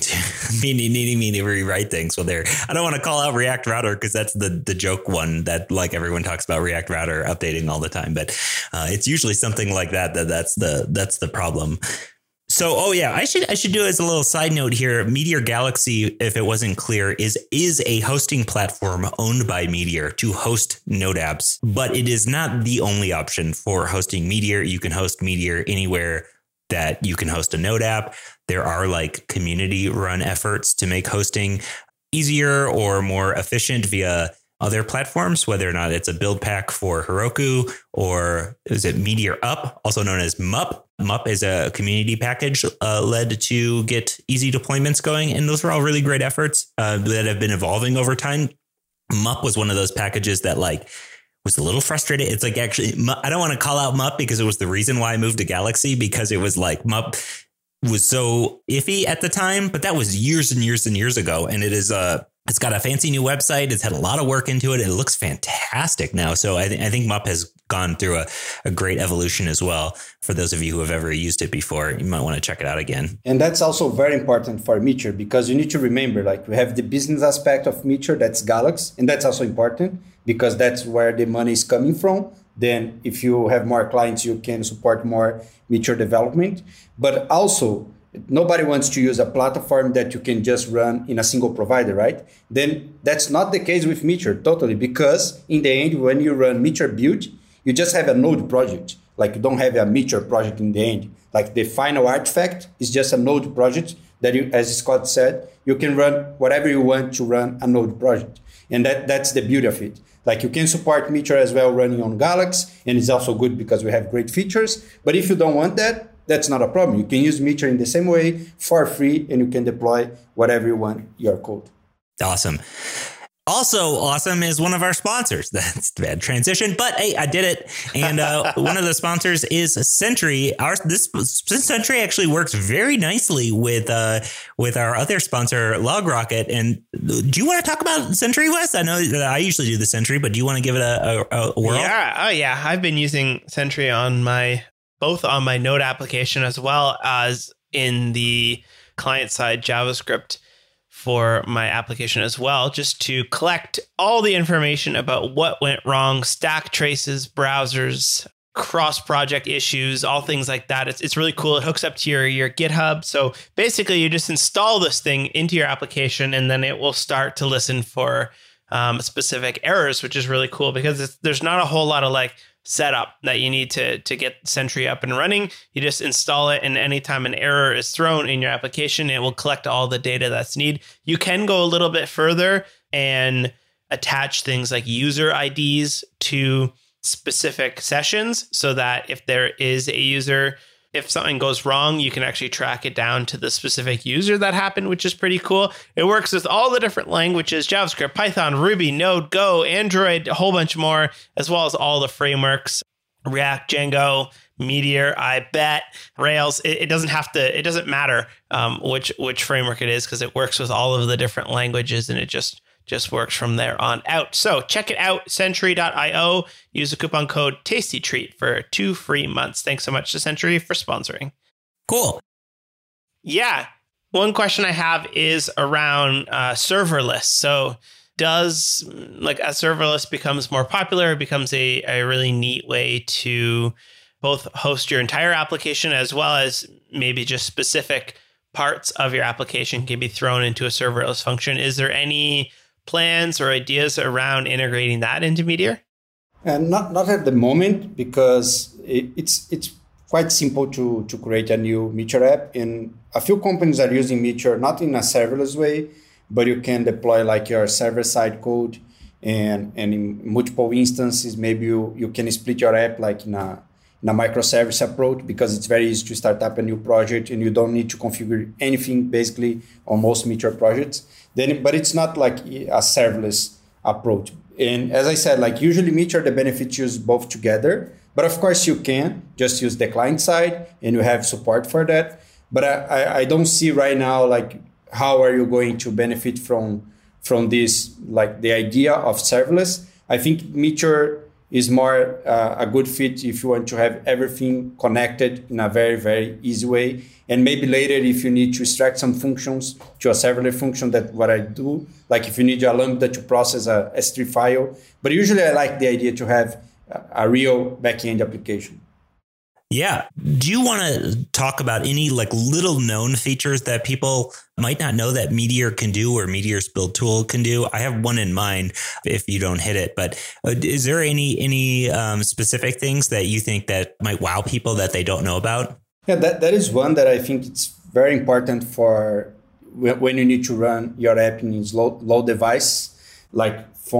me to rewrite things. Well, I don't want to call out React Router because that's the joke one that like everyone talks about React Router updating all the time. But it's usually something like that's the problem. So, I should do as a little side note here. Meteor Galaxy, if it wasn't clear, is a hosting platform owned by Meteor to host Node apps, but it is not the only option for hosting Meteor. You can host Meteor anywhere that you can host a Node app. There are like community run efforts to make hosting easier or more efficient via other platforms, whether or not it's a build pack for Heroku or is it Meteor Up, also known as MUP. MUP is a community package led to get easy deployments going. And those are all really great efforts that have been evolving over time. MUP was one of those packages that was a little frustrated. It's like, actually, I don't want to call out MUP because it was the reason why I moved to Galaxy, because it was like MUP was so iffy at the time, but that was years and years and years ago. And it is it's got a fancy new website. It's had a lot of work into it. It looks fantastic now. So I think MUP has gone through a great evolution as well. For those of you who have ever used it before, you might want to check it out again. And that's also very important for Meteor, because you need to remember, we have the business aspect of Meteor, that's Galaxy. And that's also important because that's where the money is coming from. Then if you have more clients, you can support more Meteor development. But also, nobody wants to use a platform that you can just run in a single provider, right? Then that's not the case with Meteor, totally, because in the end, when you run Meteor build, you just have a node project. You don't have a Meteor project in the end. The final artifact is just a node project that you, as Scott said, you can run whatever you want to run a node project. And that's the beauty of it. You can support Meteor as well running on Galaxy, and it's also good because we have great features. But if you don't want that, that's not a problem. You can use Meteor in the same way for free, and you can deploy whatever you want your code. Awesome. Also awesome is one of our sponsors. That's a bad transition, but hey, I did it. And one of the sponsors is Sentry. Sentry actually works very nicely with our other sponsor, LogRocket. And do you want to talk about Sentry, Wes? I know that I usually do the Sentry, but do you want to give it a whirl? Yeah. Oh, yeah. I've been using Sentry both on my Node application as well as in the client-side JavaScript for my application as well, just to collect all the information about what went wrong, stack traces, browsers, cross-project issues, all things like that. It's really cool. It hooks up to your GitHub. So basically, you just install this thing into your application, and then it will start to listen for specific errors, which is really cool because there's not a whole lot of like setup that you need to get Sentry up and running. You just install it, and anytime an error is thrown in your application, it will collect all the data that's needed. You can go a little bit further and attach things like user IDs to specific sessions so that if there is a user, if something goes wrong, you can actually track it down to the specific user that happened, which is pretty cool. It works with all the different languages, JavaScript, Python, Ruby, Node, Go, Android, a whole bunch more, as well as all the frameworks, React, Django, Meteor, I bet, Rails. It doesn't matter which framework it is because it works with all of the different languages, and it just works from there on out. So check it out, Sentry.io. Use the coupon code TASTYTREAT for 2 free months. Thanks so much to Sentry for sponsoring. Cool. Yeah. One question I have is around serverless. So does, like, as serverless becomes more popular, it becomes a really neat way to both host your entire application as well as maybe just specific parts of your application can be thrown into a serverless function. Is there any plans or ideas around integrating that into Meteor? And not at the moment, because it's quite simple to create a new Meteor app. And a few companies are using Meteor, not in a serverless way, but you can deploy like your server-side code and in multiple instances. Maybe you can split your app like in a microservice approach, because it's very easy to start up a new project and you don't need to configure anything basically on most Meteor projects. But it's not like a serverless approach. And as I said, like usually Meteor, the benefits use both together. But of course you can just use the client side and you have support for that. But I don't see right now like how are you going to benefit from this, like the idea of serverless. I think Meteor is more a good fit if you want to have everything connected in a very, very easy way. And maybe later, if you need to extract some functions to a serverless function, that what I do, like if you need a Lambda to process a S3 file. But usually I like the idea to have a real backend application. Yeah. Do you want to talk about any like little known features that people might not know that Meteor can do or Meteor's build tool can do? I have one in mind if you don't hit it, but is there any specific things that you think that might wow people that they don't know about? Yeah, that is one that I think it's very important for when you need to run your app in low device, like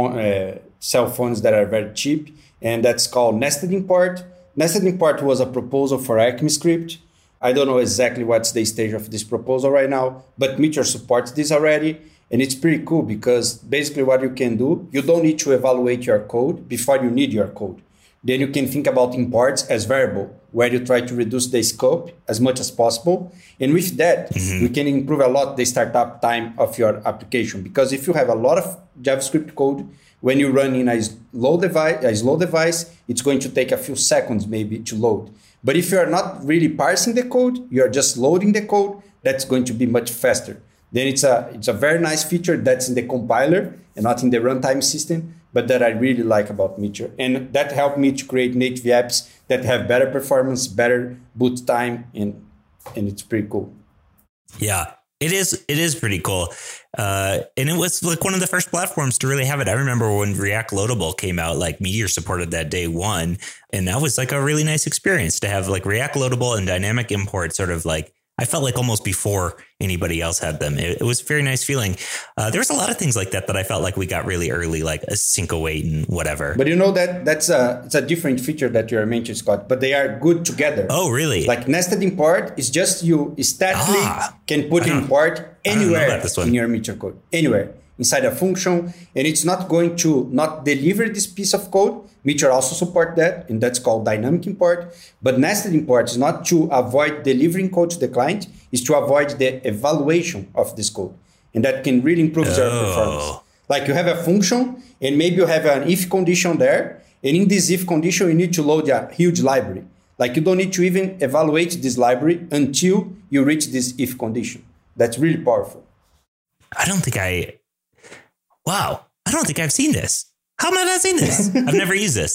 cell phones that are very cheap. And that's called nested import. Nested import was a proposal for ECMAScript. I don't know exactly what's the stage of this proposal right now, but Meteor supports this already. And it's pretty cool because basically what you can do, you don't need to evaluate your code before you need your code. Then you can think about imports as variable, where you try to reduce the scope as much as possible. And with that, we can improve a lot the startup time of your application. Because if you have a lot of JavaScript code, when you run in a slow device, it's going to take a few seconds maybe to load. But if you're not really parsing the code, you're just loading the code, that's going to be much faster. Then it's a very nice feature that's in the compiler and not in the runtime system, but that I really like about Meteor. And that helped me to create native apps that have better performance, better boot time, and it's pretty cool. Yeah, it is pretty cool. And it was like one of the first platforms to really have it. I remember when React Loadable came out, like Meteor supported that day one. And that was like a really nice experience to have like React Loadable and dynamic import sort of like, I felt like almost before anybody else had them. It was a very nice feeling. There was a lot of things like that I felt like we got really early, like a sync await and whatever. But you know it's a different feature that you're mentioning, Scott, but they are good together. Oh, really? Like nested import is just you statically can put import anywhere in your Meteor code, anywhere inside a function. And it's not going to not deliver this piece of code. Meteor also support that, and that's called dynamic import. But nested import is not to avoid delivering code to the client, it's to avoid the evaluation of this code. And that can really improve your performance. Like you have a function, and maybe you have an if condition there, and in this if condition, you need to load a huge library. Like you don't need to even evaluate this library until you reach this if condition. That's really powerful. I don't think I've seen this. How am I not seeing this? I've never used this.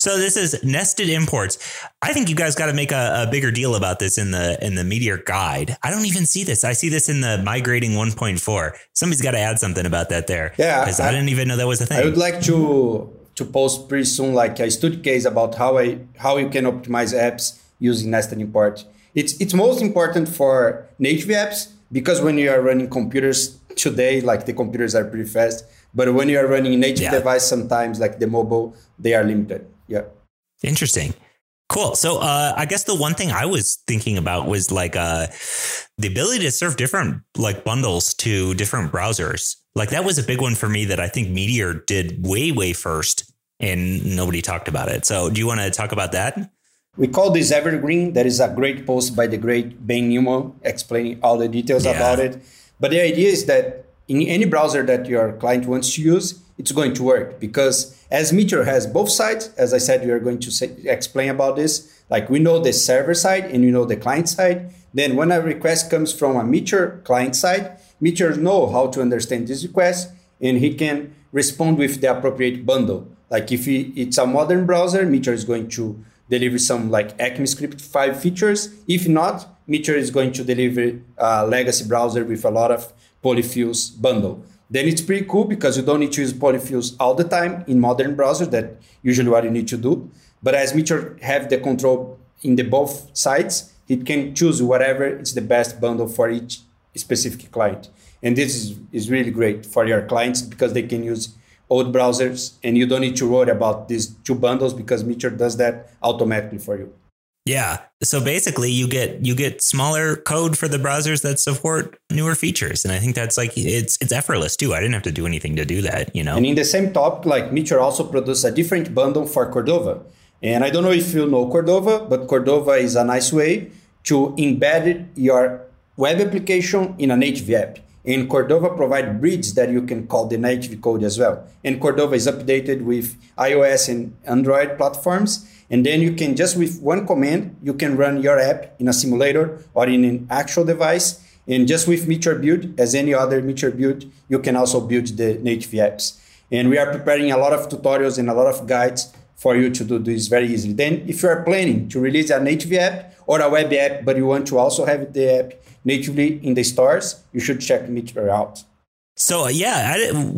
So this is nested imports. I think you guys got to make a bigger deal about this in the Meteor guide. I don't even see this. I see this in the migrating 1.4. Somebody's got to add something about that there. Yeah, because I didn't even know that was a thing. I would like to post pretty soon like a study case about how you can optimize apps using nested import. It's most important for native apps because when you are running computers today, like the computers are pretty fast. But when you are running a native device, sometimes like the mobile, they are limited. Yeah. Interesting. Cool. So I guess the one thing I was thinking about was like the ability to serve different like bundles to different browsers. Like that was a big one for me that I think Meteor did way first and nobody talked about it. So do you want to talk about that? We call this Evergreen. That is a great post by the great Ben Newman explaining all the details about it. But the idea is that in any browser that your client wants to use, it's going to work because as Meteor has both sides, as I said, we are going to explain about this. Like we know the server side and we know the client side. Then when a request comes from a Meteor client side, Meteor know how to understand this request and he can respond with the appropriate bundle. Like if it's a modern browser, Meteor is going to deliver some like ECMAScript 5 features. If not, Meteor is going to deliver a legacy browser with a lot of polyfills bundle. Then it's pretty cool because you don't need to use polyfills all the time in modern browsers. That usually what you need to do. But as Meteor have the control in the both sides, it can choose whatever is the best bundle for each specific client. And this is really great for your clients because they can use old browsers and you don't need to worry about these two bundles because Meteor does that automatically for you. Yeah. So basically you get smaller code for the browsers that support newer features. And I think that's like, it's effortless too. I didn't have to do anything to do that, you know? And in the same topic, like Meteor also produces a different bundle for Cordova. And I don't know if you know Cordova, but Cordova is a nice way to embed your web application in a native app. And Cordova provides bridges that you can call the native code as well. And Cordova is updated with iOS and Android platforms. And then you can just with one command, you can run your app in a simulator or in an actual device. And just with Meteor Build, as any other Meteor Build, you can also build the native apps. And we are preparing a lot of tutorials and a lot of guides for you to do this very easily. Then if you are planning to release a native app or a web app, but you want to also have the app natively in the stores, you should check Meteor out. So, yeah,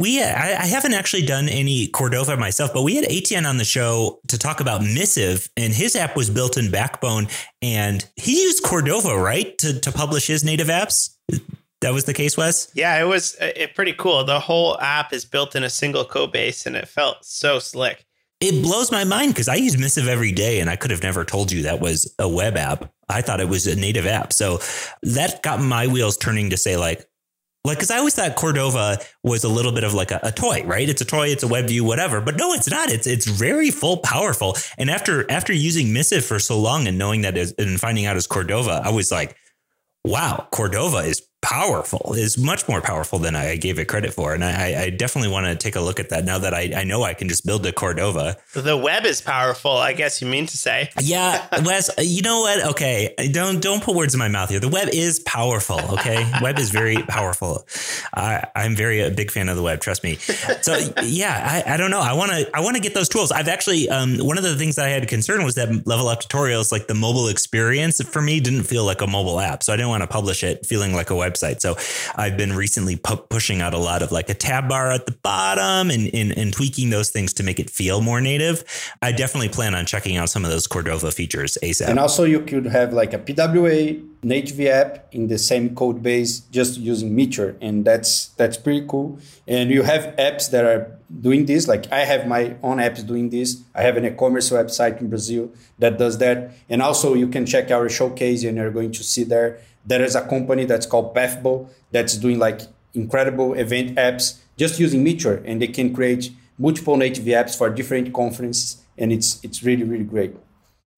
I haven't actually done any Cordova myself, but we had Etienne on the show to talk about Missive, and his app was built in Backbone, and he used Cordova, right, to publish his native apps? That was the case, Wes? Yeah, it was pretty cool. The whole app is built in a single code base, and it felt so slick. It blows my mind because I use Missive every day, and I could have never told you that was a web app. I thought it was a native app. So that got my wheels turning to say like, because I always thought Cordova was a little bit of like a toy, right? It's a toy, it's a web view, whatever. But no, it's not. It's very full, powerful. And after using Missive for so long and knowing that and finding out it's Cordova, I was like, wow, Cordova is powerful, is much more powerful than I gave it credit for. And I definitely want to take a look at that now that I know I can just build a Cordova. The web is powerful, I guess you mean to say. Yeah, Wes, you know what? Okay, don't put words in my mouth here. The web is powerful, okay? Web is very powerful. I'm a big fan of the web, trust me. So yeah, I don't know. I want to get those tools. I've actually, one of the things that I had concern was that Level Up Tutorials, like the mobile experience for me didn't feel like a mobile app. So I didn't want to publish it feeling like a website. So I've been recently pushing out a lot of like a tab bar at the bottom and tweaking those things to make it feel more native. I definitely plan on checking out some of those Cordova features ASAP. And also you could have like a PWA native app in the same code base just using Meteor. And that's pretty cool. And you have apps that are doing this. Like I have my own apps doing this. I have an e-commerce website in Brazil that does that. And also you can check our showcase and you're going to see there is a company that's called Pathbo that's doing like incredible event apps just using Meteor, and they can create multiple native apps for different conferences. And it's really, really great.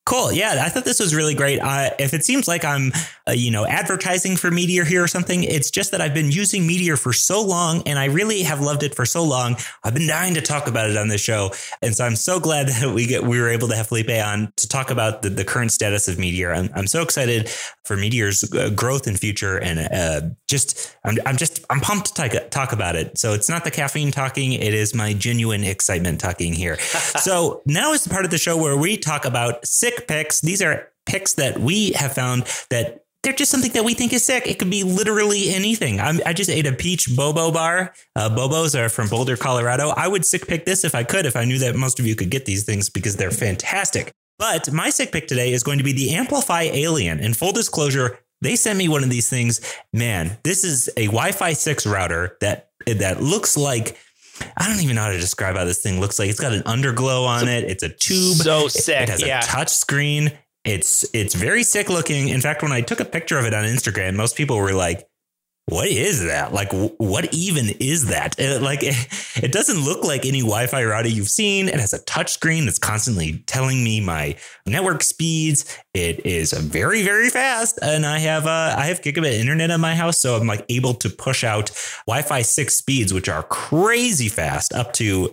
Cool. Yeah, I thought this was really great. If it seems like I'm, advertising for Meteor here or something, it's just that I've been using Meteor for so long and I really have loved it for so long. I've been dying to talk about it on this show. And so I'm so glad that we were able to have Felipe on to talk about the current status of Meteor. I'm so excited for Meteor's growth and future. And I'm pumped to talk about it. So it's not the caffeine talking. It is my genuine excitement talking here. So now is the part of the show where we talk about sick picks. These are picks that we have found that they're just something that we think is sick. It could be literally anything. I just ate a peach Bobo bar. Bobos are from Boulder, Colorado. I would sick pick this if I could, if I knew that most of you could get these things because they're fantastic. But my sick pick today is going to be the Amplify Alien. And full disclosure, they sent me one of these things. Man, this is a Wi-Fi 6 router that looks like, I don't even know how to describe how this thing looks like. It's got an underglow on it. It's a tube. So sick. It has a touch screen. It's very sick looking. In fact, when I took a picture of it on Instagram, most people were like, what is that? Like, what even is that? It doesn't look like any Wi-Fi router you've seen. It has a touch screen that's constantly telling me my network speeds. It is very, very fast. And I have gigabit internet on my house. So I'm like able to push out Wi-Fi 6 speeds, which are crazy fast, up to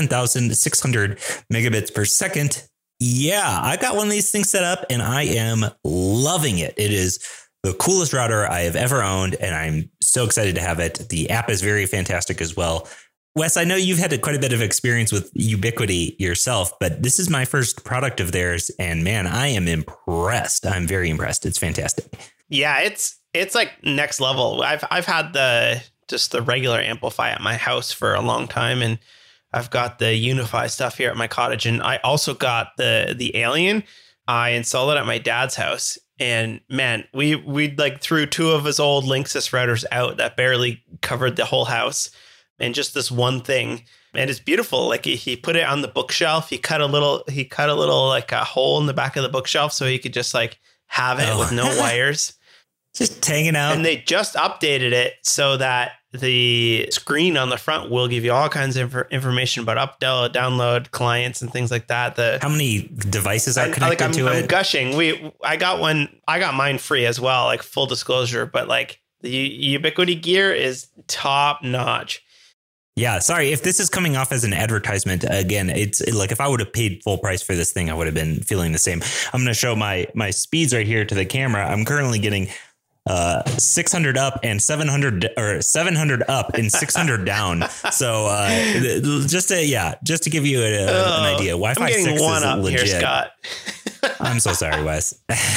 7,600 megabits per second. Yeah, I got one of these things set up and I am loving it. It is the coolest router I have ever owned, and I'm so excited to have it. The app is very fantastic as well. Wes, I know you've had quite a bit of experience with Ubiquiti yourself, but this is my first product of theirs, and man, I am impressed. I'm very impressed. It's fantastic. Yeah, it's like next level. I've had the regular Amplify at my house for a long time, and I've got the Unify stuff here at my cottage, and I also got the Alien. I installed it at my dad's house. And man, we like threw two of his old Linksys routers out that barely covered the whole house, and just this one thing. And it's beautiful. Like he put it on the bookshelf. He cut a little like a hole in the back of the bookshelf so he could just like have it with no wires. Just hanging out. And they just updated it so that the screen on the front will give you all kinds of information about upload, download, clients, and things like that. How many devices are connected to it? I'm gushing. I got mine free as well, like full disclosure. But like the Ubiquiti gear is top notch. Yeah, sorry if this is coming off as an advertisement. Again, it's like if I would have paid full price for this thing, I would have been feeling the same. I'm going to show my speeds right here to the camera. I'm currently getting 600 up and 700 up and 600 down. So just to give you an idea, Wi-Fi 6 is legit. Here, Scott. I'm so sorry, Wes.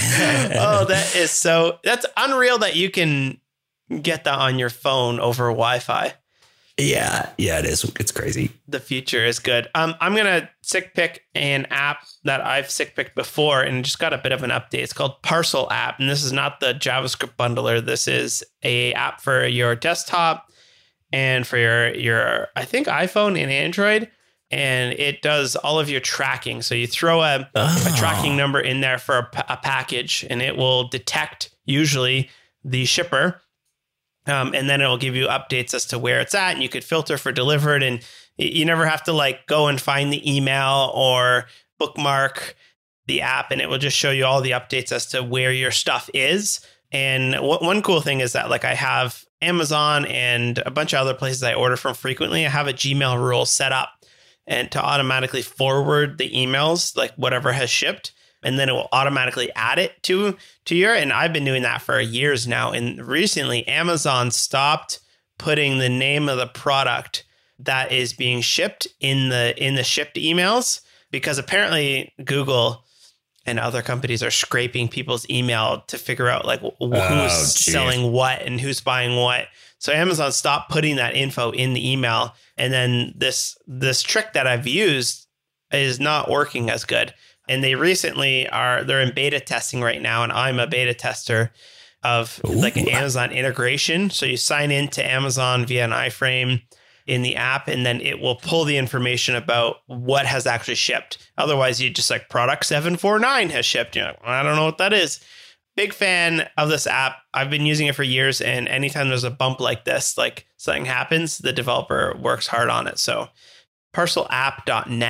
That's unreal that you can get that on your phone over Wi-Fi. Yeah, it is. It's crazy. The future is good. I'm going to sick pick an app that I've sick picked before and just got a bit of an update. It's called Parcel App. And this is not the JavaScript bundler. This is a app for your desktop and for your I think iPhone and Android. And it does all of your tracking. So you throw a tracking number in there for a package, and it will detect usually the shipper. And then it'll give you updates as to where it's at, and you could filter for delivered, and you never have to like go and find the email or bookmark the app, and it will just show you all the updates as to where your stuff is. And one cool thing is that like I have Amazon and a bunch of other places I order from frequently. I have a Gmail rule set up and to automatically forward the emails, like whatever has shipped. And then it will automatically add it to your, and I've been doing that for years now. And recently Amazon stopped putting the name of the product that is being shipped in the shipped emails, because apparently Google and other companies are scraping people's email to figure out like who's selling what and who's buying what. So Amazon stopped putting that info in the email. And then this trick that I've used is not working as good. And they recently they're in beta testing right now. And I'm a beta tester of like an Amazon integration. So you sign into Amazon via an iframe in the app, and then it will pull the information about what has actually shipped. Otherwise, you just like product 749 has shipped. You're like, I don't know what that is. Big fan of this app. I've been using it for years. And anytime there's a bump like this, like something happens, the developer works hard on it. So parcelapp.net.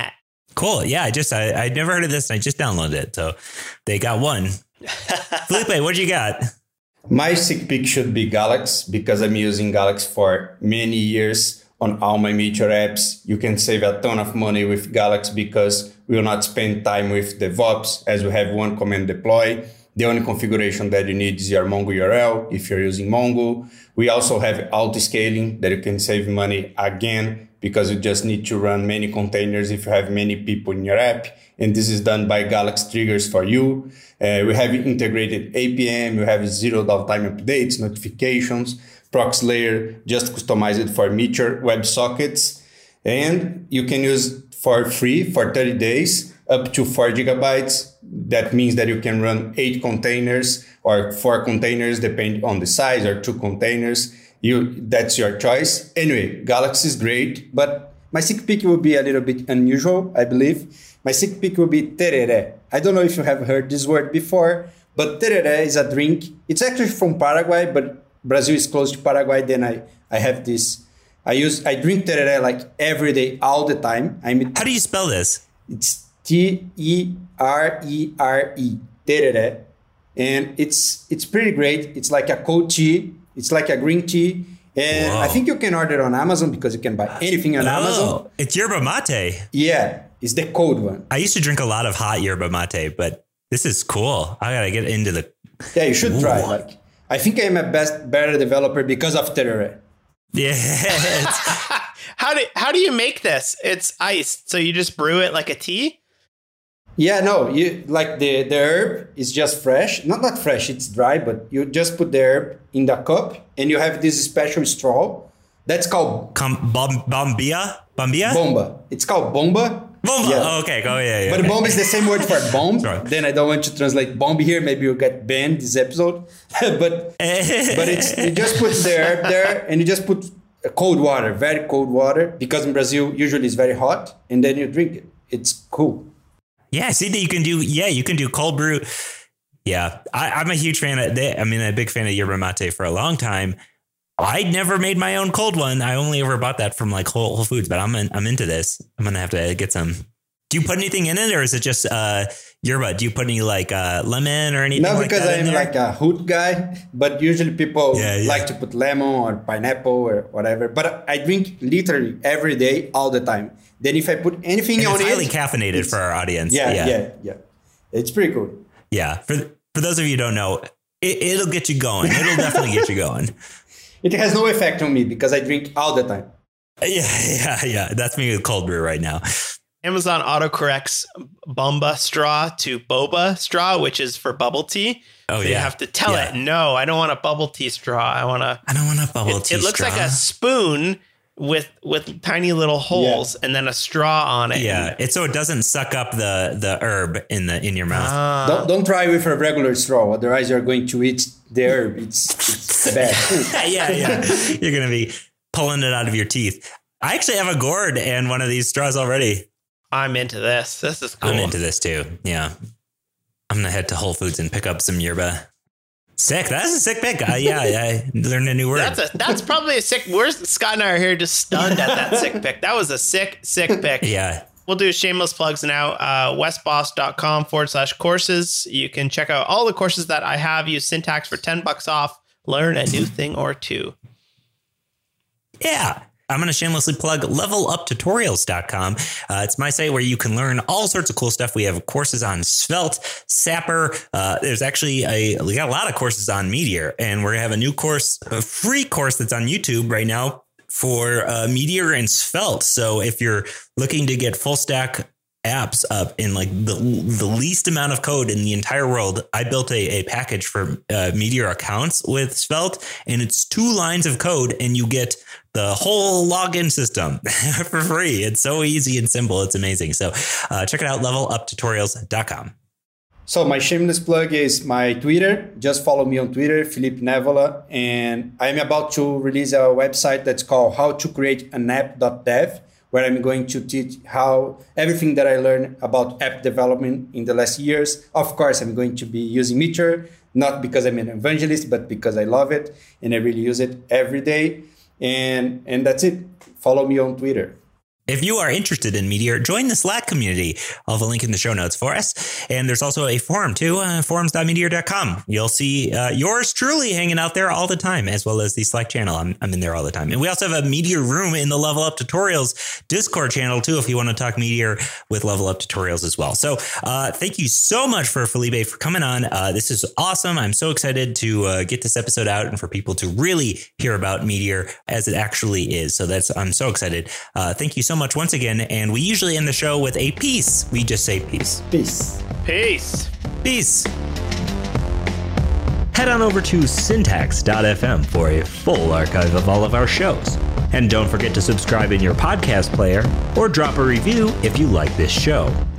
Cool. Yeah, I'd never heard of this and I just downloaded it. So they got one. Felipe, what you got? My sick pick should be Galax because I'm using Galax for many years on all my Meteor apps. You can save a ton of money with Galax because we will not spend time with DevOps as we have one command deploy. The only configuration that you need is your Mongo URL if you're using Mongo. We also have auto-scaling that you can save money again because you just need to run many containers if you have many people in your app. And this is done by Galax triggers for you. We have integrated APM. We have zero downtime updates, notifications, proxy layer, just customized for Meteor WebSockets. And you can use for free for 30 days, up to 4 gigabytes. That means that you can run 8 containers or 4 containers, depending on the size, or 2 containers. That's your choice. Anyway, Galax is great, but my sick pick will be a little bit unusual, I believe. My sick pick will be tereré. I don't know if you have heard this word before, but tereré is a drink. It's actually from Paraguay, but Brazil is close to Paraguay. Then I have this. I drink tereré like every day, all the time. How do you spell this? It's Terere, tereré, and it's pretty great. It's like a cold tea. It's like a green tea. And I think you can order it on Amazon because you can buy anything on Amazon. It's yerba mate. Yeah, it's the cold one. I used to drink a lot of hot yerba mate, but this is cool. I gotta get into the. Yeah, you should try. Like, I think I'm a better developer because of tereré. Yeah. How do you make this? It's iced, so you just brew it like a tea? Yeah, no, you like the herb is just fresh. Not fresh, it's dry, but you just put the herb in the cup and you have this special straw. That's called Bombia? Bomba. It's called bomba. Bomba. Yeah. Oh, okay, go yeah. But bomba is the same word for bomb. Sorry. Then I don't want to translate bomb here. Maybe you'll get banned this episode. but it's you just put the herb there and you just put cold water, very cold water, because in Brazil usually it's very hot, and then you drink it. It's cool. Yeah, see that you can do cold brew. Yeah, I'm a huge fan of a big fan of yerba mate for a long time. I never made my own cold one. I only ever bought that from like Whole Foods, but I'm into this. I'm going to have to get some. Do you put anything in it, or is it just yerba? Do you put any like lemon or anything? No, because I'm like a hoot guy, but usually people like to put lemon or pineapple or whatever. But I drink literally every day, all the time. Then if I put anything on it, it's highly caffeinated for our audience. Yeah. It's pretty cool. Yeah. For those of you who don't know, it'll get you going. It'll definitely get you going. It has no effect on me because I drink all the time. Yeah. That's me with cold brew right now. Amazon autocorrects bomba straw to boba straw, which is for bubble tea. Oh, so you have to tell it, no, I don't want a bubble tea straw. I don't want a bubble tea straw. It looks like a spoon with tiny little holes and then a straw on it. Yeah, so it doesn't suck up the herb in your mouth. Don't try with a regular straw, otherwise you're going to eat the herb. It's bad. Yeah. You're going to be pulling it out of your teeth. I actually have a gourd and one of these straws already. I'm into this. This is cool. I'm into this too. Yeah. I'm going to head to Whole Foods and pick up some yerba. Sick. That's a sick pick. I learned a new word. That's probably a sick. Scott and I are here just stunned at that sick pick. That was a sick pick. Yeah. We'll do shameless plugs now. westboss.com/courses. You can check out all the courses that I have. Use Syntax for $10 off. Learn a new thing or two. Yeah. I'm going to shamelessly plug leveluptutorials.com. It's my site where you can learn all sorts of cool stuff. We have courses on Svelte, Sapper. There's actually we got a lot of courses on Meteor, and we're going to have a new course, a free course that's on YouTube right now for Meteor and Svelte. So if you're looking to get full stack apps up in like the least amount of code in the entire world, I built a package for Meteor accounts with Svelte, and it's 2 lines of code and you get the whole login system for free. It's so easy and simple. It's amazing. So check it out, leveluptutorials.com. So my shameless plug is my Twitter. Just follow me on Twitter, Felipe Nevola. And I'm about to release a website that's called howtocreateanapp.dev, where I'm going to teach how everything that I learned about app development in the last years. Of course, I'm going to be using Meteor, not because I'm an evangelist, but because I love it and I really use it every day. And that's it. Follow me on Twitter. If you are interested in Meteor, join the Slack community. I'll have a link in the show notes for us. And there's also a forum too, forums.meteor.com. You'll see yours truly hanging out there all the time, as well as the Slack channel. I'm in there all the time. And we also have a Meteor room in the Level Up Tutorials Discord channel too, if you want to talk Meteor with Level Up Tutorials as well. So thank you so much for Felipe for coming on. This is awesome. I'm so excited to get this episode out and for people to really hear about Meteor as it actually is. So I'm so excited. Thank you so much once again. And we usually end the show with a peace. We just say peace. Peace. Peace. Peace. Head on over to syntax.fm for a full archive of all of our shows. And don't forget to subscribe in your podcast player or drop a review if you like this show.